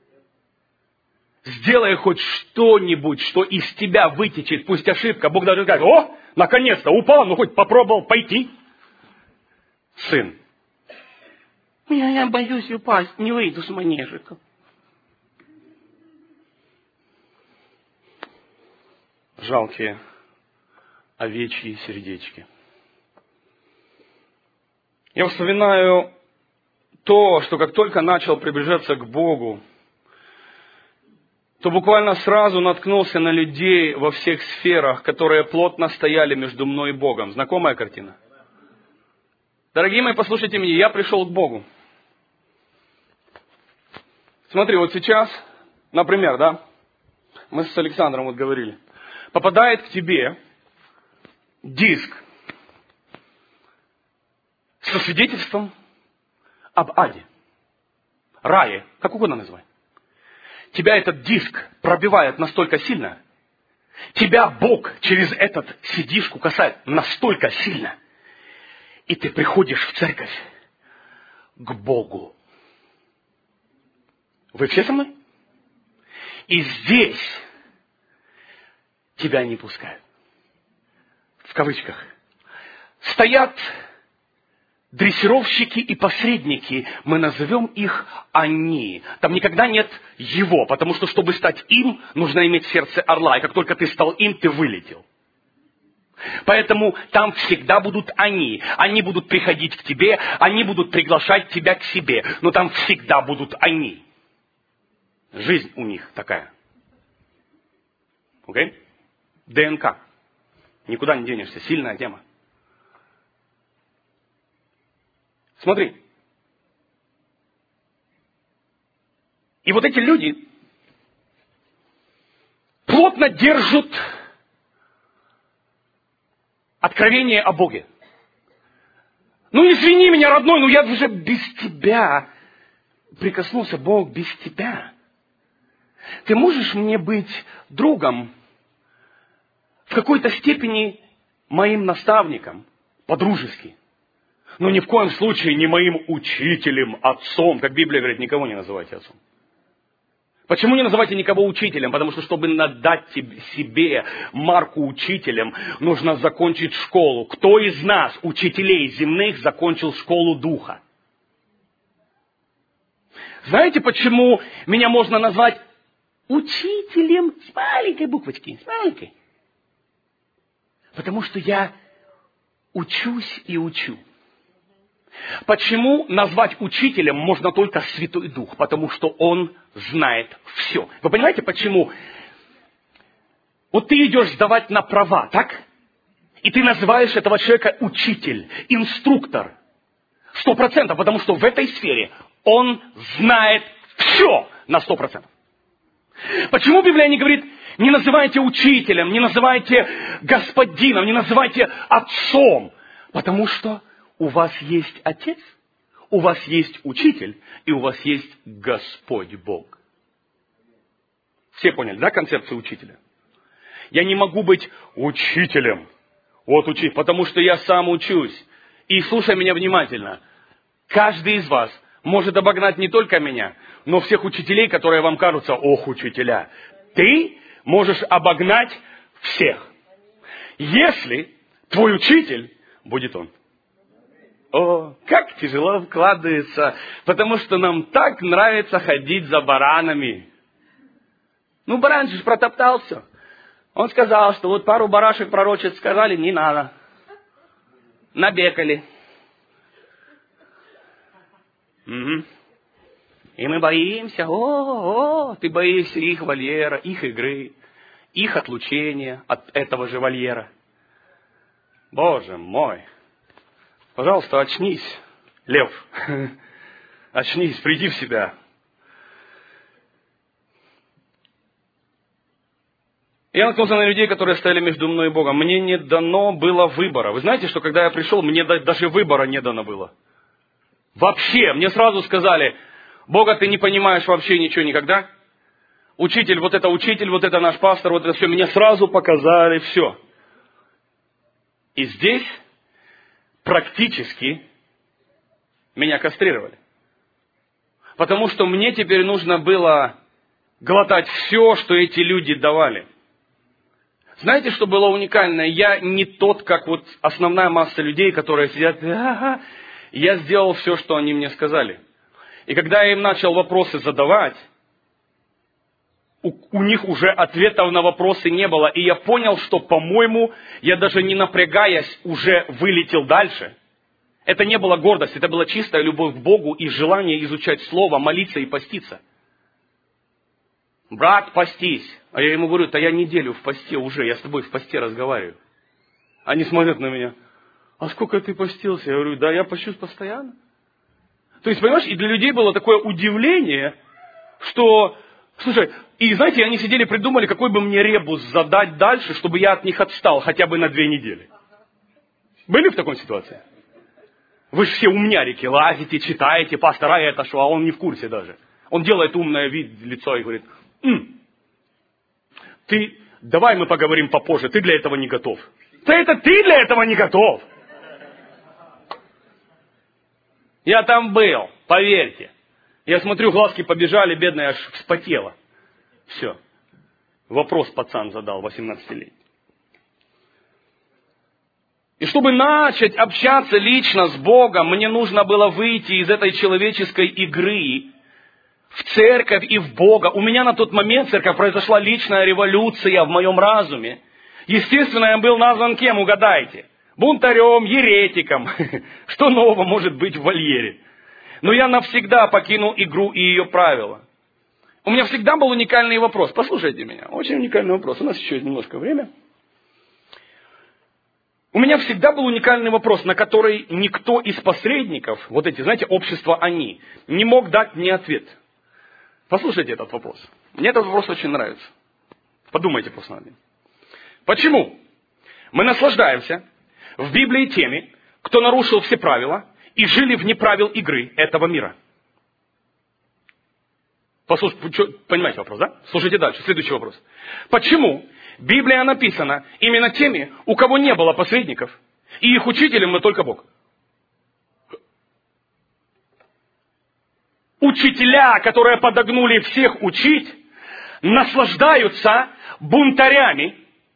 Сделай хоть что-нибудь, что из тебя вытечет. Пусть ошибка. Бог даже скажет, о, наконец-то упал, ну хоть попробовал пойти. Сын. Я боюсь упасть, не выйду с манежика. Жалкие овечьи сердечки. Я вспоминаю то, что как только начал приближаться к Богу, то буквально сразу наткнулся на людей во всех сферах, которые плотно стояли между мной и Богом. Знакомая картина? Дорогие мои, послушайте меня, я пришел к Богу. Смотри, вот сейчас, например, да, мы с Александром вот говорили, попадает к тебе диск со свидетельством об аде, рае, как угодно называй. Тебя этот диск пробивает настолько сильно, тебя Бог через этот CD-шку касает настолько сильно, и ты приходишь в церковь к Богу. Вы все со мной? И здесь тебя не пускают. В кавычках. Стоят дрессировщики и посредники, мы назовем их «они». Там никогда нет «его», потому что, чтобы стать им, нужно иметь сердце орла. И как только ты стал им, ты вылетел. Поэтому там всегда будут «они». Они будут приходить к тебе, они будут приглашать тебя к себе. Но там всегда будут «они». Жизнь у них такая. Окей? ДНК. Никуда не денешься. Сильная тема. Смотри. И вот эти люди плотно держат откровение о Боге. Ну, извини меня, родной, но я уже без тебя прикоснулся, Бог, без тебя. Ты можешь мне быть другом, в какой-то степени моим наставником, по-дружески. Но ни в коем случае не моим учителем, отцом. Как Библия говорит, никого не называйте отцом. Почему не называйте никого учителем? Потому что, чтобы надать себе марку учителем, нужно закончить школу. Кто из нас, учителей земных, закончил школу духа? Знаете, почему меня можно назвать учителем с маленькой буквочки, с маленькой? Потому что я учусь и учу. Почему назвать учителем можно только Святой Дух? Потому что Он знает все. Вы понимаете, почему? Вот ты идешь сдавать на права, так? И ты называешь этого человека учитель, инструктор. 100%, потому что в этой сфере он знает все на 100%. Почему Библия не говорит, не называйте учителем, не называйте господином, не называйте отцом? Потому что у вас есть Отец, у вас есть Учитель, и у вас есть Господь Бог. Все поняли, да, концепцию учителя? Я не могу быть учителем, потому что я сам учусь. И слушай меня внимательно. Каждый из вас может обогнать не только меня, но всех учителей, которые вам кажутся, ох, учителя. Ты можешь обогнать всех, если твой учитель будет он. О, как тяжело вкладывается, потому что нам так нравится ходить за баранами. Ну, баран же протоптался. Он сказал, что вот пару барашек пророчеств сказали, не надо. Набекали. Угу. И мы боимся, ты боишься их вольера, их игры, их отлучения от этого же вольера. Боже мой. Пожалуйста, очнись, лев. Очнись, приди в себя. Я наткнулся на людей, которые стояли между мной и Богом. Мне не дано было выбора. Вы знаете, что когда я пришел, мне даже выбора не дано было. Вообще, мне сразу сказали, Бога ты не понимаешь вообще ничего никогда. Учитель, вот это наш пастор, вот это все. Мне сразу показали все. И здесь практически меня кастрировали. Потому что мне теперь нужно было глотать все, что эти люди давали. Знаете, что было уникально? Я не тот, как вот основная масса людей, которые сидят, я сделал все, что они мне сказали. И когда я им начал вопросы задавать, у них уже ответов на вопросы не было. И я понял, что, по-моему, я даже не напрягаясь уже вылетел дальше. Это не была гордость, это была чистая любовь к Богу и желание изучать Слово, молиться и поститься. Брат, постись. А я ему говорю, я неделю в посте уже, я с тобой в посте разговариваю. Они смотрят на меня. А сколько ты постился? Я говорю, я пощусь постоянно. То есть, понимаешь, и для людей было такое удивление, что, слушай, и знаете, они сидели, придумали, какой бы мне ребус задать дальше, чтобы я от них отстал хотя бы на 2 недели. Были в такой ситуации? Вы же все умнярики, лазите, читаете, пастора это что, а он не в курсе даже. Он делает умное лицо и говорит, давай мы поговорим попозже, ты для этого не готов. Ты для этого не готов. Я там был, поверьте. Я смотрю, глазки побежали, бедная аж вспотела. Все. Вопрос пацан задал, 18-летний. И чтобы начать общаться лично с Богом, мне нужно было выйти из этой человеческой игры в церковь и в Бога. У меня на тот момент, церковь, произошла личная революция в моем разуме. Естественно, я был назван кем, угадайте? Бунтарем, еретиком. Что нового может быть в вольере? Но я навсегда покинул игру и ее правила. У меня всегда был уникальный вопрос. Послушайте меня, очень уникальный вопрос. У нас еще есть немножко времени. У меня всегда был уникальный вопрос, на который никто из посредников, вот эти, знаете, общество «они», не мог дать мне ответ. Послушайте этот вопрос. Мне этот вопрос очень нравится. Подумайте просто над ним. Почему мы наслаждаемся в Библии теми, кто нарушил все правила и жили вне правил игры этого мира? Послушайте, понимаете вопрос, да? Слушайте дальше. Следующий вопрос. Почему Библия написана именно теми, у кого не было посредников, и их учителем, но только Бог? Учителя, которые подогнули всех учить, наслаждаются бунтарями.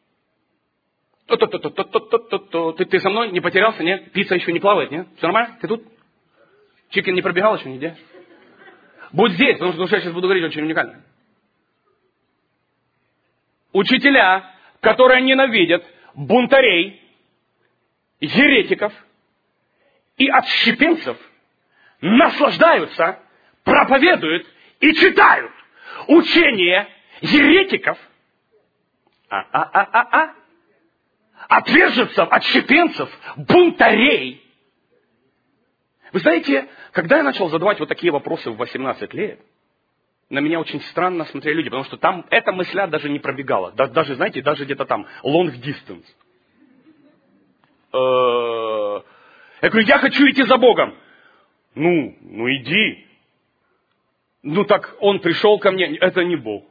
Ты со мной не потерялся, нет? Пицца еще не плавает, нет? Все нормально? Ты тут? Чикен не пробегал еще нигде? Будь здесь, потому что я сейчас буду говорить очень уникально. Учителя, которые ненавидят бунтарей, еретиков и отщепенцев, наслаждаются, проповедуют и читают учение еретиков, отверженцев, отщепенцев, бунтарей. Вы знаете, когда я начал задавать вот такие вопросы в 18 лет, на меня очень странно смотрели люди, потому что там эта мысля даже не пробегала. Даже, знаете, даже где-то там long distance. Я говорю, я хочу идти за Богом. Ну иди. Ну так он пришел ко мне, это не Бог.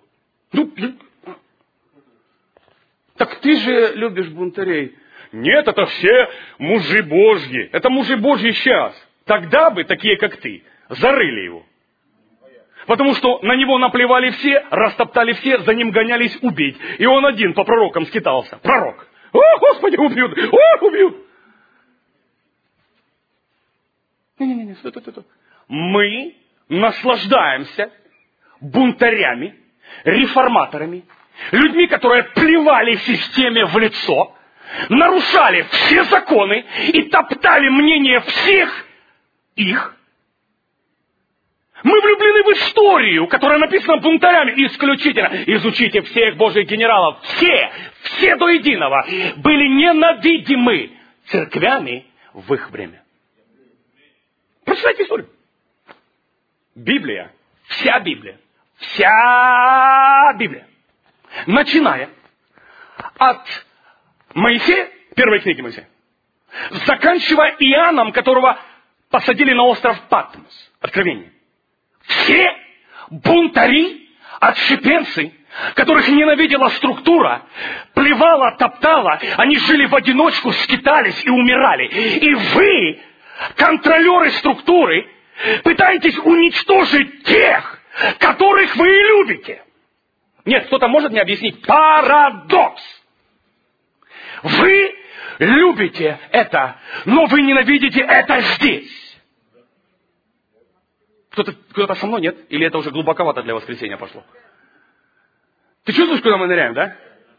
Так ты же любишь бунтарей. Нет, это все мужи Божьи. Это мужи Божьи сейчас. Тогда бы такие, как ты, зарыли его. Потому что на него наплевали все, растоптали все, за ним гонялись убить. И он один по пророкам скитался. Пророк. О, Господи, убьют! О, убьют! Не-не-не, стой. Мы наслаждаемся бунтарями, реформаторами, людьми, которые плевали системе в лицо, нарушали все законы и топтали мнение всех их. Мы влюблены в историю, которая написана бунтарями исключительно. Изучите всех Божьих генералов. Все до единого были ненавидимы церквями в их время. Прочитайте историю. Библия, вся Библия, начиная от Моисея, первой книги Моисея, заканчивая Иоанном, которого посадили на остров Патмос, Откровение. Все бунтари, отщепенцы, которых ненавидела структура, плевала, топтала, они жили в одиночку, скитались и умирали. И вы, контролеры структуры, пытаетесь уничтожить тех, которых вы любите. Нет, кто-то может мне объяснить? Парадокс. Вы любите это, но вы ненавидите это здесь. Кто-то со мной, нет? Или это уже глубоковато для воскресения пошло? Ты чувствуешь, куда мы ныряем, да?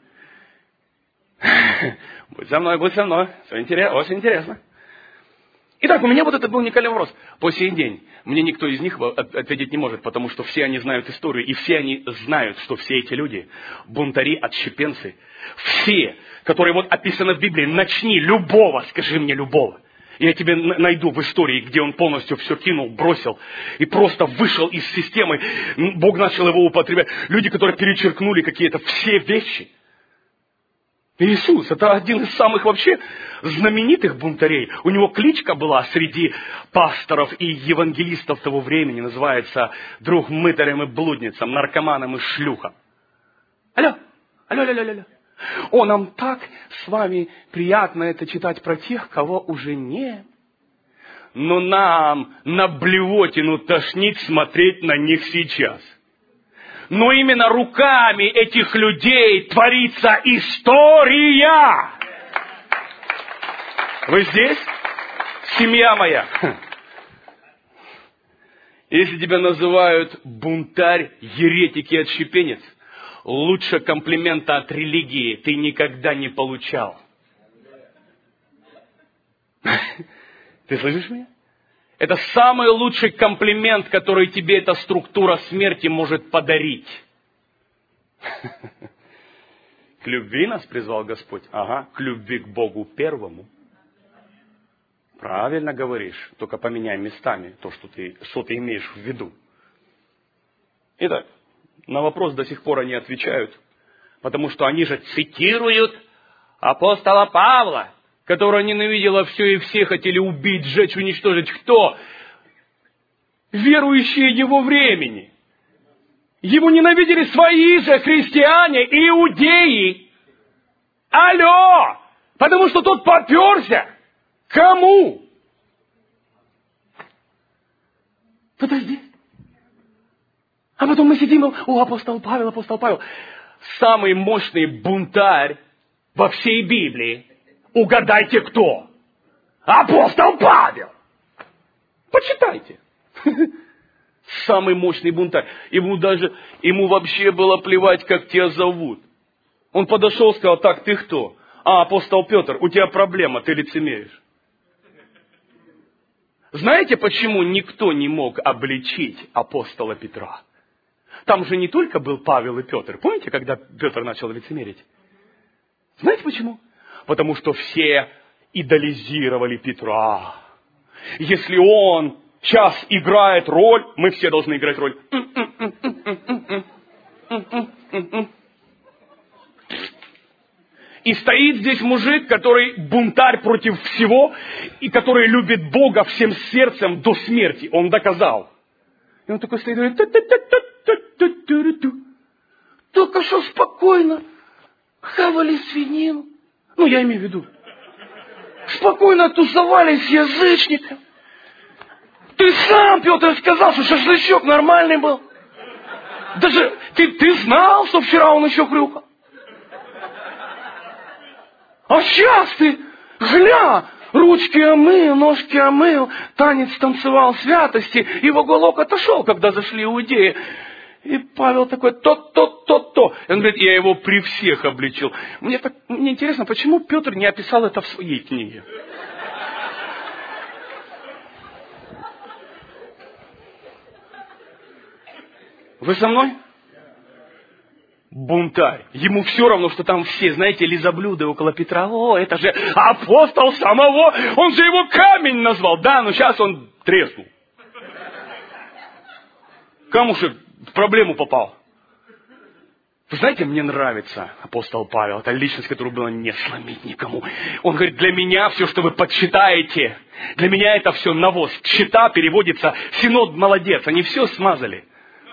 Будь со мной. Все очень интересно. Итак, у меня вот это был уникальный вопрос. По сей день мне никто из них ответить не может, потому что все они знают историю, и все они знают, что все эти люди, бунтари, отщепенцы, все, которые вот описаны в Библии, начни любого, скажи мне любого. И я тебе найду в истории, где он полностью все кинул, бросил и просто вышел из системы. Бог начал его употреблять. Люди, которые перечеркнули какие-то все вещи. Иисус, это один из самых вообще знаменитых бунтарей. У него кличка была среди пасторов и евангелистов того времени. Называется друг мытарям и блудницам, наркоманам и шлюхам. Алло. О, нам так с вами приятно это читать про тех, кого уже нет. Но нам на блевотину тошнит смотреть на них сейчас. Но именно руками этих людей творится история. Вы здесь? Семья моя. Если тебя называют бунтарь, еретик и отщепенец, лучше комплимента от религии ты никогда не получал. Ты слышишь меня? Это самый лучший комплимент, который тебе эта структура смерти может подарить. К любви нас призвал Господь. Ага, к любви к Богу первому. Правильно говоришь, только поменяй местами то, что ты имеешь в виду. Итак, на вопрос до сих пор они отвечают, потому что они же цитируют апостола Павла, которого ненавидела все и все, хотели убить, сжечь, уничтожить. Кто? Верующие его времени. Его ненавидели свои же христиане, иудеи. Алло! Потому что тот поперся. Кому? Подожди. А потом мы сидим, апостол Павел. Самый мощный бунтарь во всей Библии. Угадайте, кто? Апостол Павел. Почитайте. Самый мощный бунтарь. Ему вообще было плевать, как тебя зовут. Он подошел и сказал: так, ты кто? Апостол Петр, у тебя проблема, ты лицемеришь. Знаете, почему никто не мог обличить апостола Петра? Там же не только был Павел и Петр. Помните, когда Петр начал лицемерить? Знаете почему? Потому что все идолизировали Петра. Если он сейчас играет роль, мы все должны играть роль. И стоит здесь мужик, который бунтарь против всего, и который любит Бога всем сердцем до смерти. Он доказал. И он такой стоит и говорит: только что спокойно хавали свинину. Ну, я имею в виду. Спокойно тусовались с язычниками. Ты сам, Петр, сказал, что шашлычок нормальный был. Даже ты знал, что вчера он еще хрюкал. А сейчас ты, гля, ручки омыл, ножки омыл, танец танцевал святости, и в уголок отошел, когда зашли иудеи. И Павел такой: то. Он говорит: я его при всех обличил. Мне интересно, почему Петр не описал это в своей книге? Вы со мной? Бунтарь. Ему все равно, что там все, знаете, лизоблюды около Петра. О, это же апостол самого. Он же его камень назвал. Да, но сейчас он треснул. Кому же в проблему попал? Вы знаете, мне нравится апостол Павел. Это личность, которую было не сломить никому. Он говорит: для меня все, что вы подсчитаете, для меня это все навоз. Счета переводится, синод молодец, они все смазали.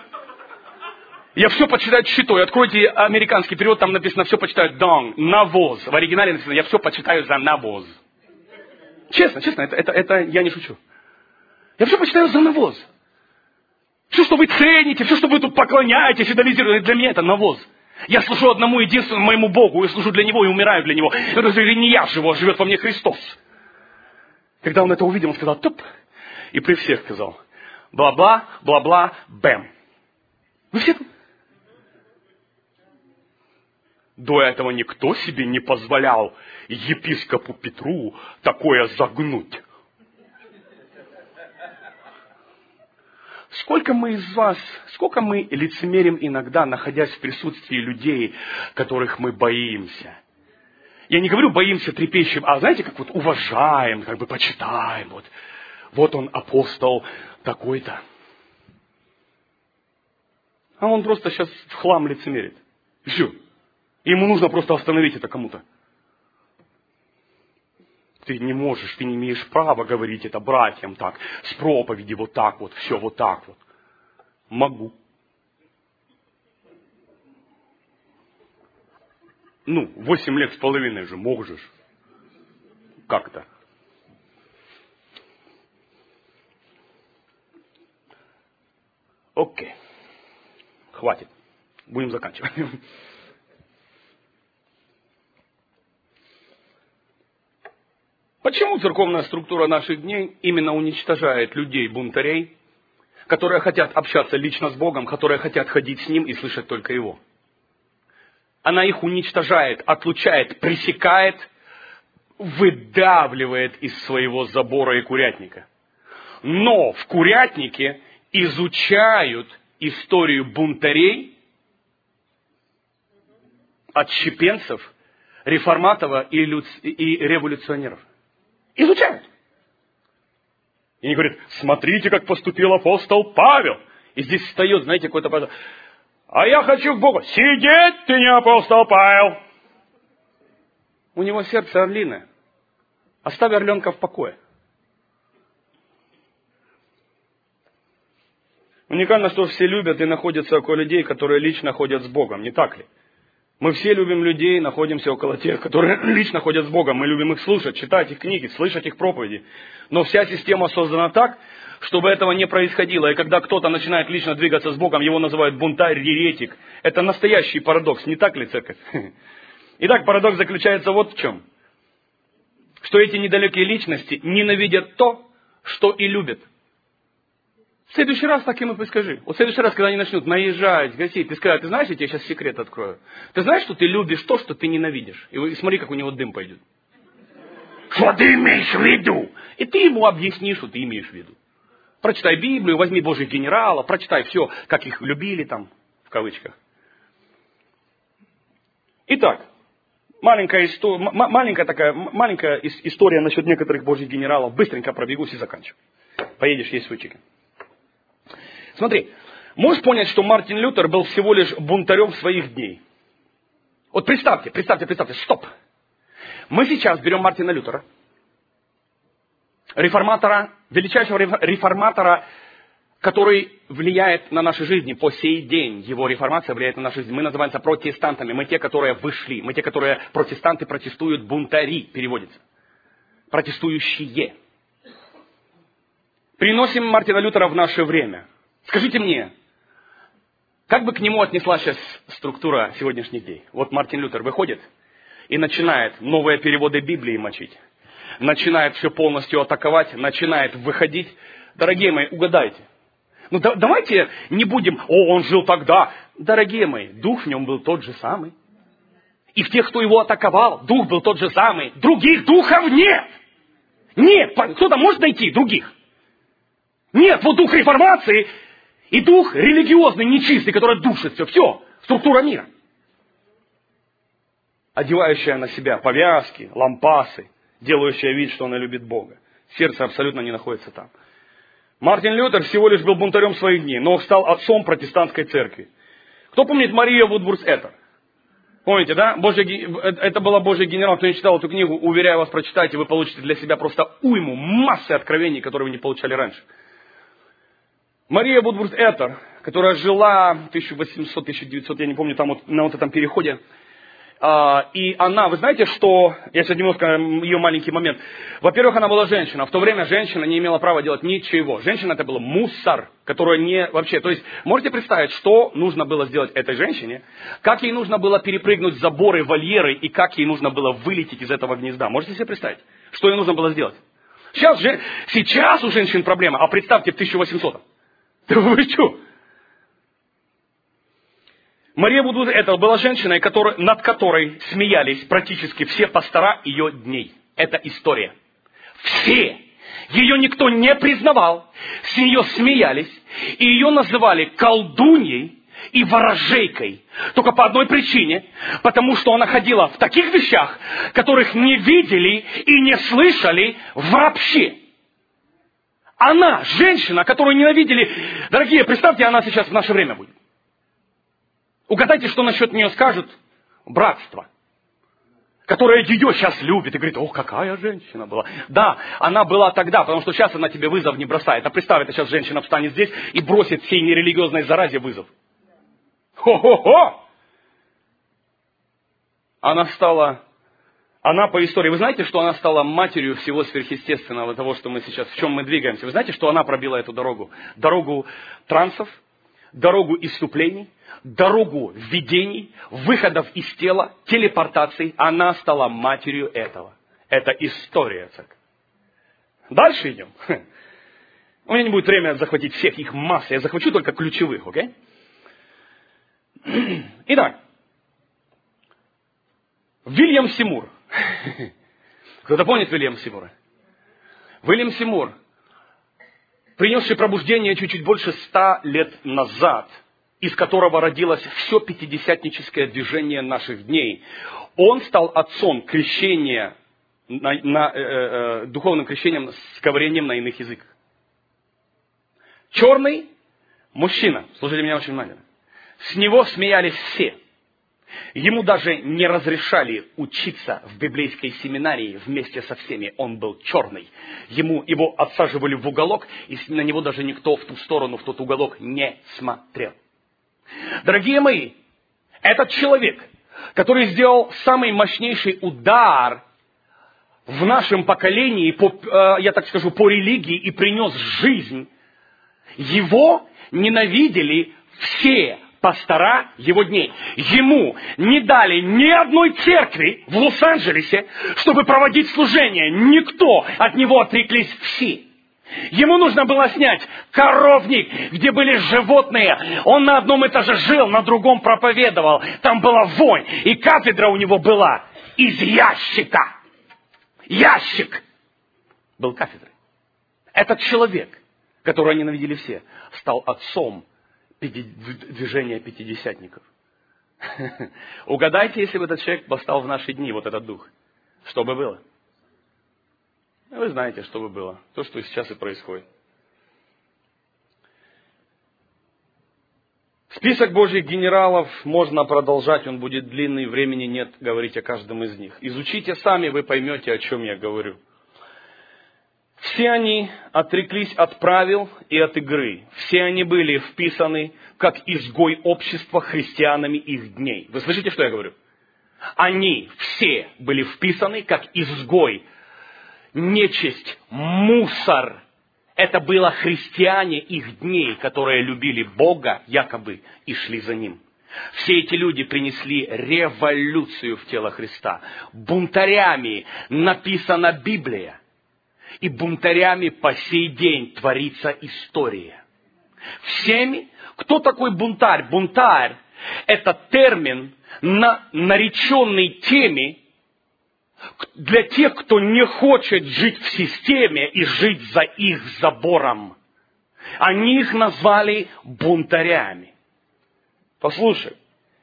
Я все почитаю счетой. Откройте американский перевод, там написано: все почитаю dung, навоз. В оригинале написано: я все почитаю за навоз. Честно, это я не шучу. Я все почитаю за навоз. Все, что вы цените, все, что вы тут поклоняетесь, идолизируете, для меня это навоз. Я служу одному единственному моему Богу, я служу для Него и умираю для Него. Это не я живу, а живет во мне Христос. Когда он это увидел, он сказал: топ, и при всех сказал: бла-бла, бла-бла, бэм. Вы все тут? До этого никто себе не позволял епископу Петру такое загнуть. Сколько мы лицемерим иногда, находясь в присутствии людей, которых мы боимся. Я не говорю боимся трепещем, а знаете, как вот уважаем, как бы почитаем. Вот он апостол такой-то. А он просто сейчас в хлам лицемерит. И все. Ему нужно просто остановить это кому-то. Ты не можешь, ты не имеешь права говорить это братьям так, с проповеди вот так вот, все вот так вот. Могу. 8 лет с половиной же можешь. Как-то. Окей. Хватит. Будем заканчивать. Почему церковная структура наших дней именно уничтожает людей-бунтарей, которые хотят общаться лично с Богом, которые хотят ходить с Ним и слышать только Его. Она их уничтожает, отлучает, пресекает, выдавливает из своего забора и курятника. Но в курятнике изучают историю бунтарей, отщепенцев, реформаторов и революционеров. Изучают. И они говорят, смотрите, как поступил апостол Павел. И здесь встает, знаете, какой-то апостол. А я хочу к Богу. Сидеть ты не апостол Павел. У него сердце орлиное. Оставь орленка в покое. Уникально, что все любят и находятся около людей, которые лично ходят с Богом. Не так ли? Мы все любим людей, находимся около тех, которые лично ходят с Богом. Мы любим их слушать, читать их книги, слышать их проповеди. Но вся система создана так, чтобы этого не происходило. И когда кто-то начинает лично двигаться с Богом, его называют бунтарь, еретик. Это настоящий парадокс, не так ли, церковь? Итак, парадокс заключается вот в чем. Что эти недалекие личности ненавидят то, что и любят. В следующий раз так им и скажи. Вот в следующий раз, когда они начнут наезжать, гасить, ты скажешь, ты знаешь, я тебе сейчас секрет открою. Ты знаешь, что ты любишь то, что ты ненавидишь? И смотри, как у него дым пойдет. Что ты имеешь в виду? И ты ему объяснишь, что ты имеешь в виду. Прочитай Библию, возьми Божьих генералов, прочитай все, как их любили там, в кавычках. Итак, маленькая история насчет некоторых Божьих генералов. Быстренько пробегусь и заканчиваю. Поедешь, есть свой чикен. Смотри, можешь понять, что Мартин Лютер был всего лишь бунтарем своих дней? Вот представьте, стоп. Мы сейчас берем Мартина Лютера, реформатора, величайшего реформатора, который влияет на наши жизни по сей день. Его реформация влияет на нашу жизнь. Мы называемся протестантами. Мы те, которые вышли. Мы те, которые протестанты, протестуют, бунтари переводится. Протестующие. Приносим Мартина Лютера в наше время. Скажите мне, как бы к нему отнеслась сейчас структура сегодняшних дней? Вот Мартин Лютер выходит и начинает новые переводы Библии мочить. Начинает все полностью атаковать, начинает выходить. Дорогие мои, угадайте. Ну давайте не будем, он жил тогда. Дорогие мои, дух в нем был тот же самый. И в тех, кто его атаковал, дух был тот же самый. Других духов нет. Нет, кто-то может найти других? Нет, вот дух реформации и дух религиозный, нечистый, который душит все. Все, структура мира. Одевающая на себя повязки, лампасы, делающая вид, что она любит Бога. Сердце абсолютно не находится там. Мартин Лютер всего лишь был бунтарем своих дней, но стал отцом протестантской церкви. Кто помнит Марию Вудворд-Этер? Помните, да? Это была Божий генерал. Кто не читал эту книгу, уверяю вас, прочитайте, вы получите для себя просто уйму, массы откровений, которые вы не получали раньше. Мария Вудворд-Этер, которая жила 1800-1900, я не помню, там вот на вот этом переходе. И она, вы знаете, что... Я сейчас немножко ее маленький момент. Во-первых, она была женщина. В то время женщина не имела права делать ничего. Женщина это был мусор, которая не... Вообще, то есть, можете представить, что нужно было сделать этой женщине? Как ей нужно было перепрыгнуть заборы, вольеры, и как ей нужно было вылететь из этого гнезда? Можете себе представить? Что ей нужно было сделать? Сейчас у женщин проблема, а представьте в 1800-м. Да вы что? Мария Вудворд-Этер была женщиной, над которой смеялись практически все пастора ее дней. Это история. Все. Ее никто не признавал. С нее смеялись. И ее называли колдуньей и ворожейкой. Только по одной причине. Потому что она ходила в таких вещах, которых не видели и не слышали вообще. Она, женщина, которую ненавидели. Дорогие, представьте, она сейчас в наше время будет. Угадайте, что насчет нее скажут братство, которое ее сейчас любит и говорит, ох, какая женщина была. Да, она была тогда, потому что сейчас она тебе вызов не бросает. А представь, это сейчас женщина встанет здесь и бросит всей нерелигиозной заразе вызов. Хо-хо-хо! Она по истории, вы знаете, что она стала матерью всего сверхъестественного, того, что мы сейчас, в чем мы двигаемся. Вы знаете, что она пробила эту дорогу? Дорогу трансов, дорогу исступлений, дорогу видений, выходов из тела, телепортаций. Она стала матерью этого. Это история, церковь. Дальше идем. У меня не будет времени захватить всех, их массы. Я захвачу только ключевых, окей? Итак. Вильям Сеймур. Кто-то помнит Вильяма Сеймура? Вильям Сеймур, принесший пробуждение чуть-чуть больше 100 лет назад, из которого родилось все пятидесятническое движение наших дней. Он стал отцом крещения, духовным крещением с говорением на иных языках. Черный мужчина, слушайте меня очень внимательно, с него смеялись все. Ему даже не разрешали учиться в библейской семинарии вместе со всеми. Он был черный. Его отсаживали в уголок, и на него даже никто в ту сторону, в тот уголок не смотрел. Дорогие мои, этот человек, который сделал самый мощнейший удар в нашем поколении, я так скажу, по религии и принес жизнь, его ненавидели все пастора его дней. Ему не дали ни одной церкви в Лос-Анджелесе, чтобы проводить служение. Никто, от него отреклись все. Ему нужно было снять коровник, где были животные. Он на одном этаже жил, на другом проповедовал. Там была вонь. И кафедра у него была из ящика. Ящик был кафедрой. Этот человек, которого ненавидели все, стал отцом движения пятидесятников. Угадайте, если бы этот человек восстал в наши дни, вот этот дух, что бы было? Вы знаете, что бы было. То, что сейчас и происходит. Список Божьих генералов можно продолжать, он будет длинный, времени нет говорить о каждом из них. Изучите сами, вы поймете, о чем я говорю. Все они отреклись от правил и от игры. Все они были вписаны как изгой общества христианами их дней. Вы слышите, что я говорю? Они все были вписаны как изгой, нечисть, мусор. Это было христиане их дней, которые любили Бога якобы и шли за Ним. Все эти люди принесли революцию в тело Христа. Бунтарями написана Библия. И бунтарями по сей день творится история. Всеми, кто такой бунтарь? Бунтарь – это термин, нареченный теми, для тех, кто не хочет жить в системе и жить за их забором. Они их назвали бунтарями. Послушай.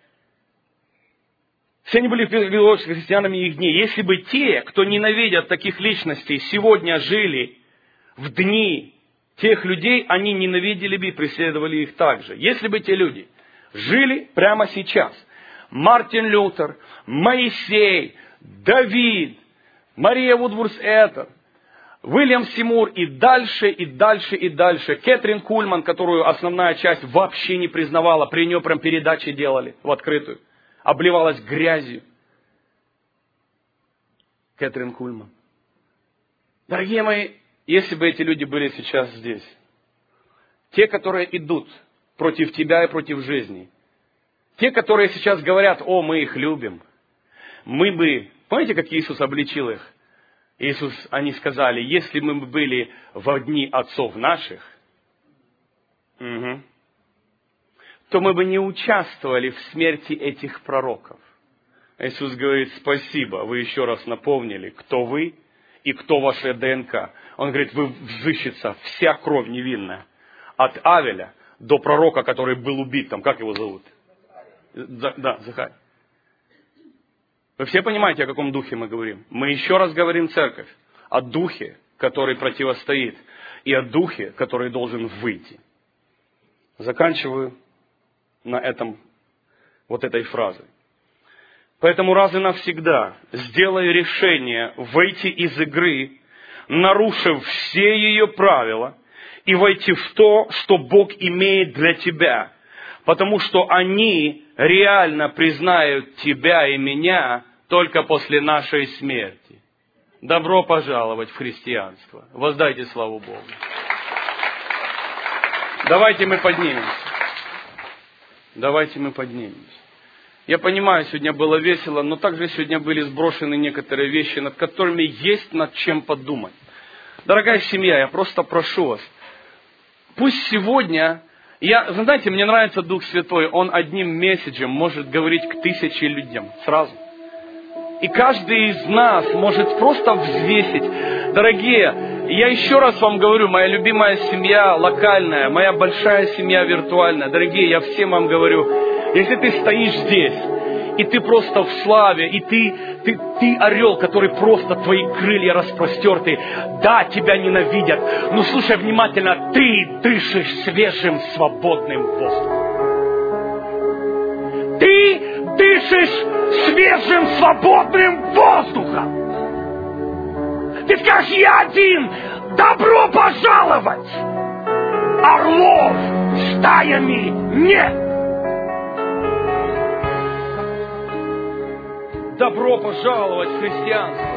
Все они были христианами их дней. Если бы те, кто ненавидят таких личностей, сегодня жили в дни тех людей, они ненавидели бы и преследовали их также. Если бы те люди жили прямо сейчас, Мартин Лютер, Моисей, Давид, Мария Вудворд-Этер, Вильям Сеймур и дальше, и дальше, и дальше. Кэтрин Кульман, которую основная часть вообще не признавала, при нее прям передачи делали в открытую. Обливалась грязью. Кэтрин Кульман. Дорогие мои, если бы эти люди были сейчас здесь, те, которые идут против тебя и против жизни, те, которые сейчас говорят, о, мы их любим, мы бы, помните, как Иисус обличил их? Они сказали, если мы бы были во дни отцов наших, то мы бы не участвовали в смерти этих пророков. Иисус говорит, спасибо, вы еще раз напомнили, кто вы и кто ваша ДНК. Он говорит, вы взыщется вся кровь невинная. От Авеля до пророка, который был убит, там, как его зовут? Да, Захарий. Вы все понимаете, о каком духе мы говорим? Мы еще раз говорим, церковь, о духе, который противостоит, и о духе, который должен выйти. Заканчиваю на этом, вот этой фразой. Поэтому раз и навсегда сделай решение выйти из игры, нарушив все ее правила, и войти в то, что Бог имеет для тебя. Потому что они реально признают тебя и меня только после нашей смерти. Добро пожаловать в христианство. Воздайте славу Богу. Давайте мы поднимемся. Давайте мы поднимемся. Я понимаю, сегодня было весело, но также сегодня были сброшены некоторые вещи, над которыми есть над чем подумать. Дорогая семья, я просто прошу вас, пусть сегодня, знаете, мне нравится Дух Святой, Он одним месседжем может говорить к 1000 людям сразу. И каждый из нас может просто взвесить. Дорогие, я еще раз вам говорю, моя любимая семья локальная, моя большая семья виртуальная. Дорогие, я всем вам говорю, если ты стоишь здесь, и ты просто в славе, и ты орел, который просто твои крылья распростерты. Да, тебя ненавидят, но слушай внимательно, ты дышишь свежим, свободным воздухом. Ты дышишь свежим, свободным воздухом. Ты скажешь, я один, добро пожаловать. Орлов стаями нет. Добро пожаловать в христианство.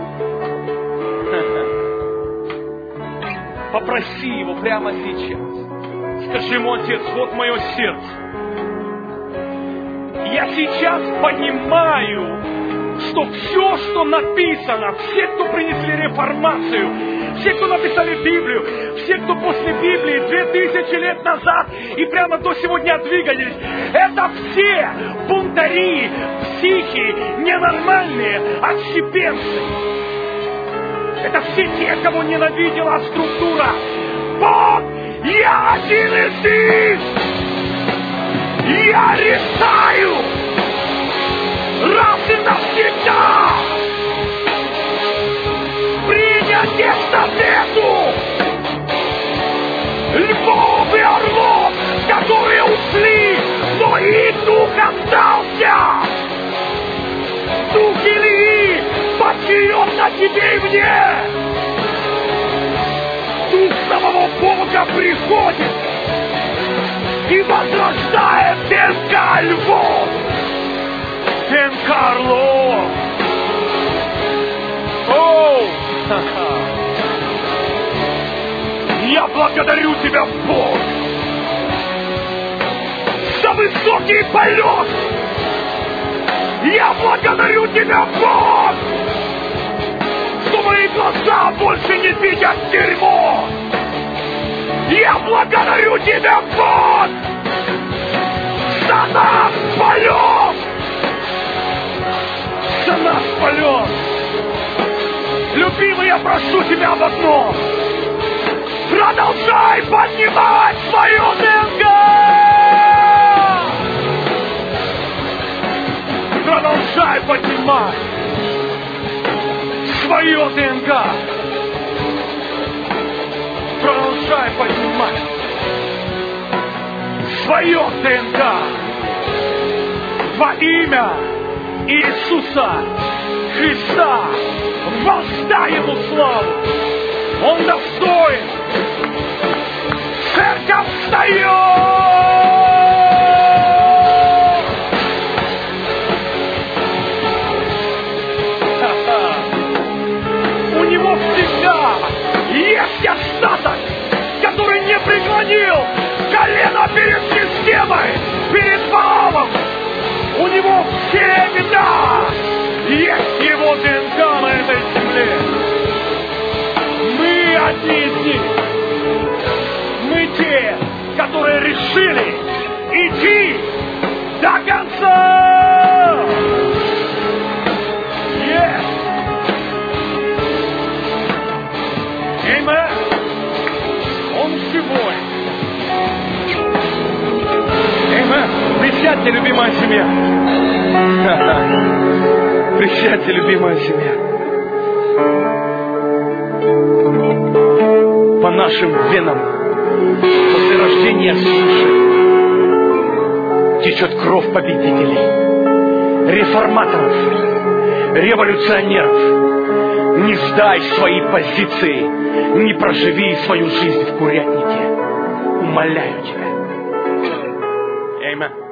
Попроси его прямо сейчас. Скажи ему, Отец, вот мое сердце. Я сейчас понимаю, что все, что написано, все, кто принесли реформацию, все, кто написали Библию, все, кто после Библии 2000 лет назад и прямо до сегодня двигались, это все бунтари, психи, ненормальные, отщепенцы. Это все те, кого ненавидела структура. Бог, я один из них! Я решаю раз и навсегда принять эстафету львов и орлов, которые ушли, но и дух остался. Дух Ильи почиет на тебе и мне. Дух самого Бога приходит и возрождает ДНК львов, ДНК орлов. О! Я благодарю тебя, Бог, за высокий полет. Я благодарю тебя, Бог, что мои глаза больше не видят дерьмо. Я благодарю тебя, Бог, за наш полет! За наш полет! Любимый, я прошу тебя об одном. Продолжай поднимать свою ДНК! Продолжай поднимать свое ДНК! Продолжай поднимать свое ДНК во имя Иисуса Христа. Воздай ему славу. Он достоин. Церковь встает. У него всегда есть остаток, который не преклонил колено перед системой, перед Баалом. У него всегда есть его ДНК на этой земле. Мы одни из них. Мы те, которые решили идти до конца. Yes. Amen. Он живой. Amen. Присядьте, любимая семья. Присядьте, любимая семья. По нашим венам после рождения свыше течет кровь победителей, реформаторов, революционеров. Не сдай свои позиции, не проживи свою жизнь в курятнике. Умоляю тебя. Аминь.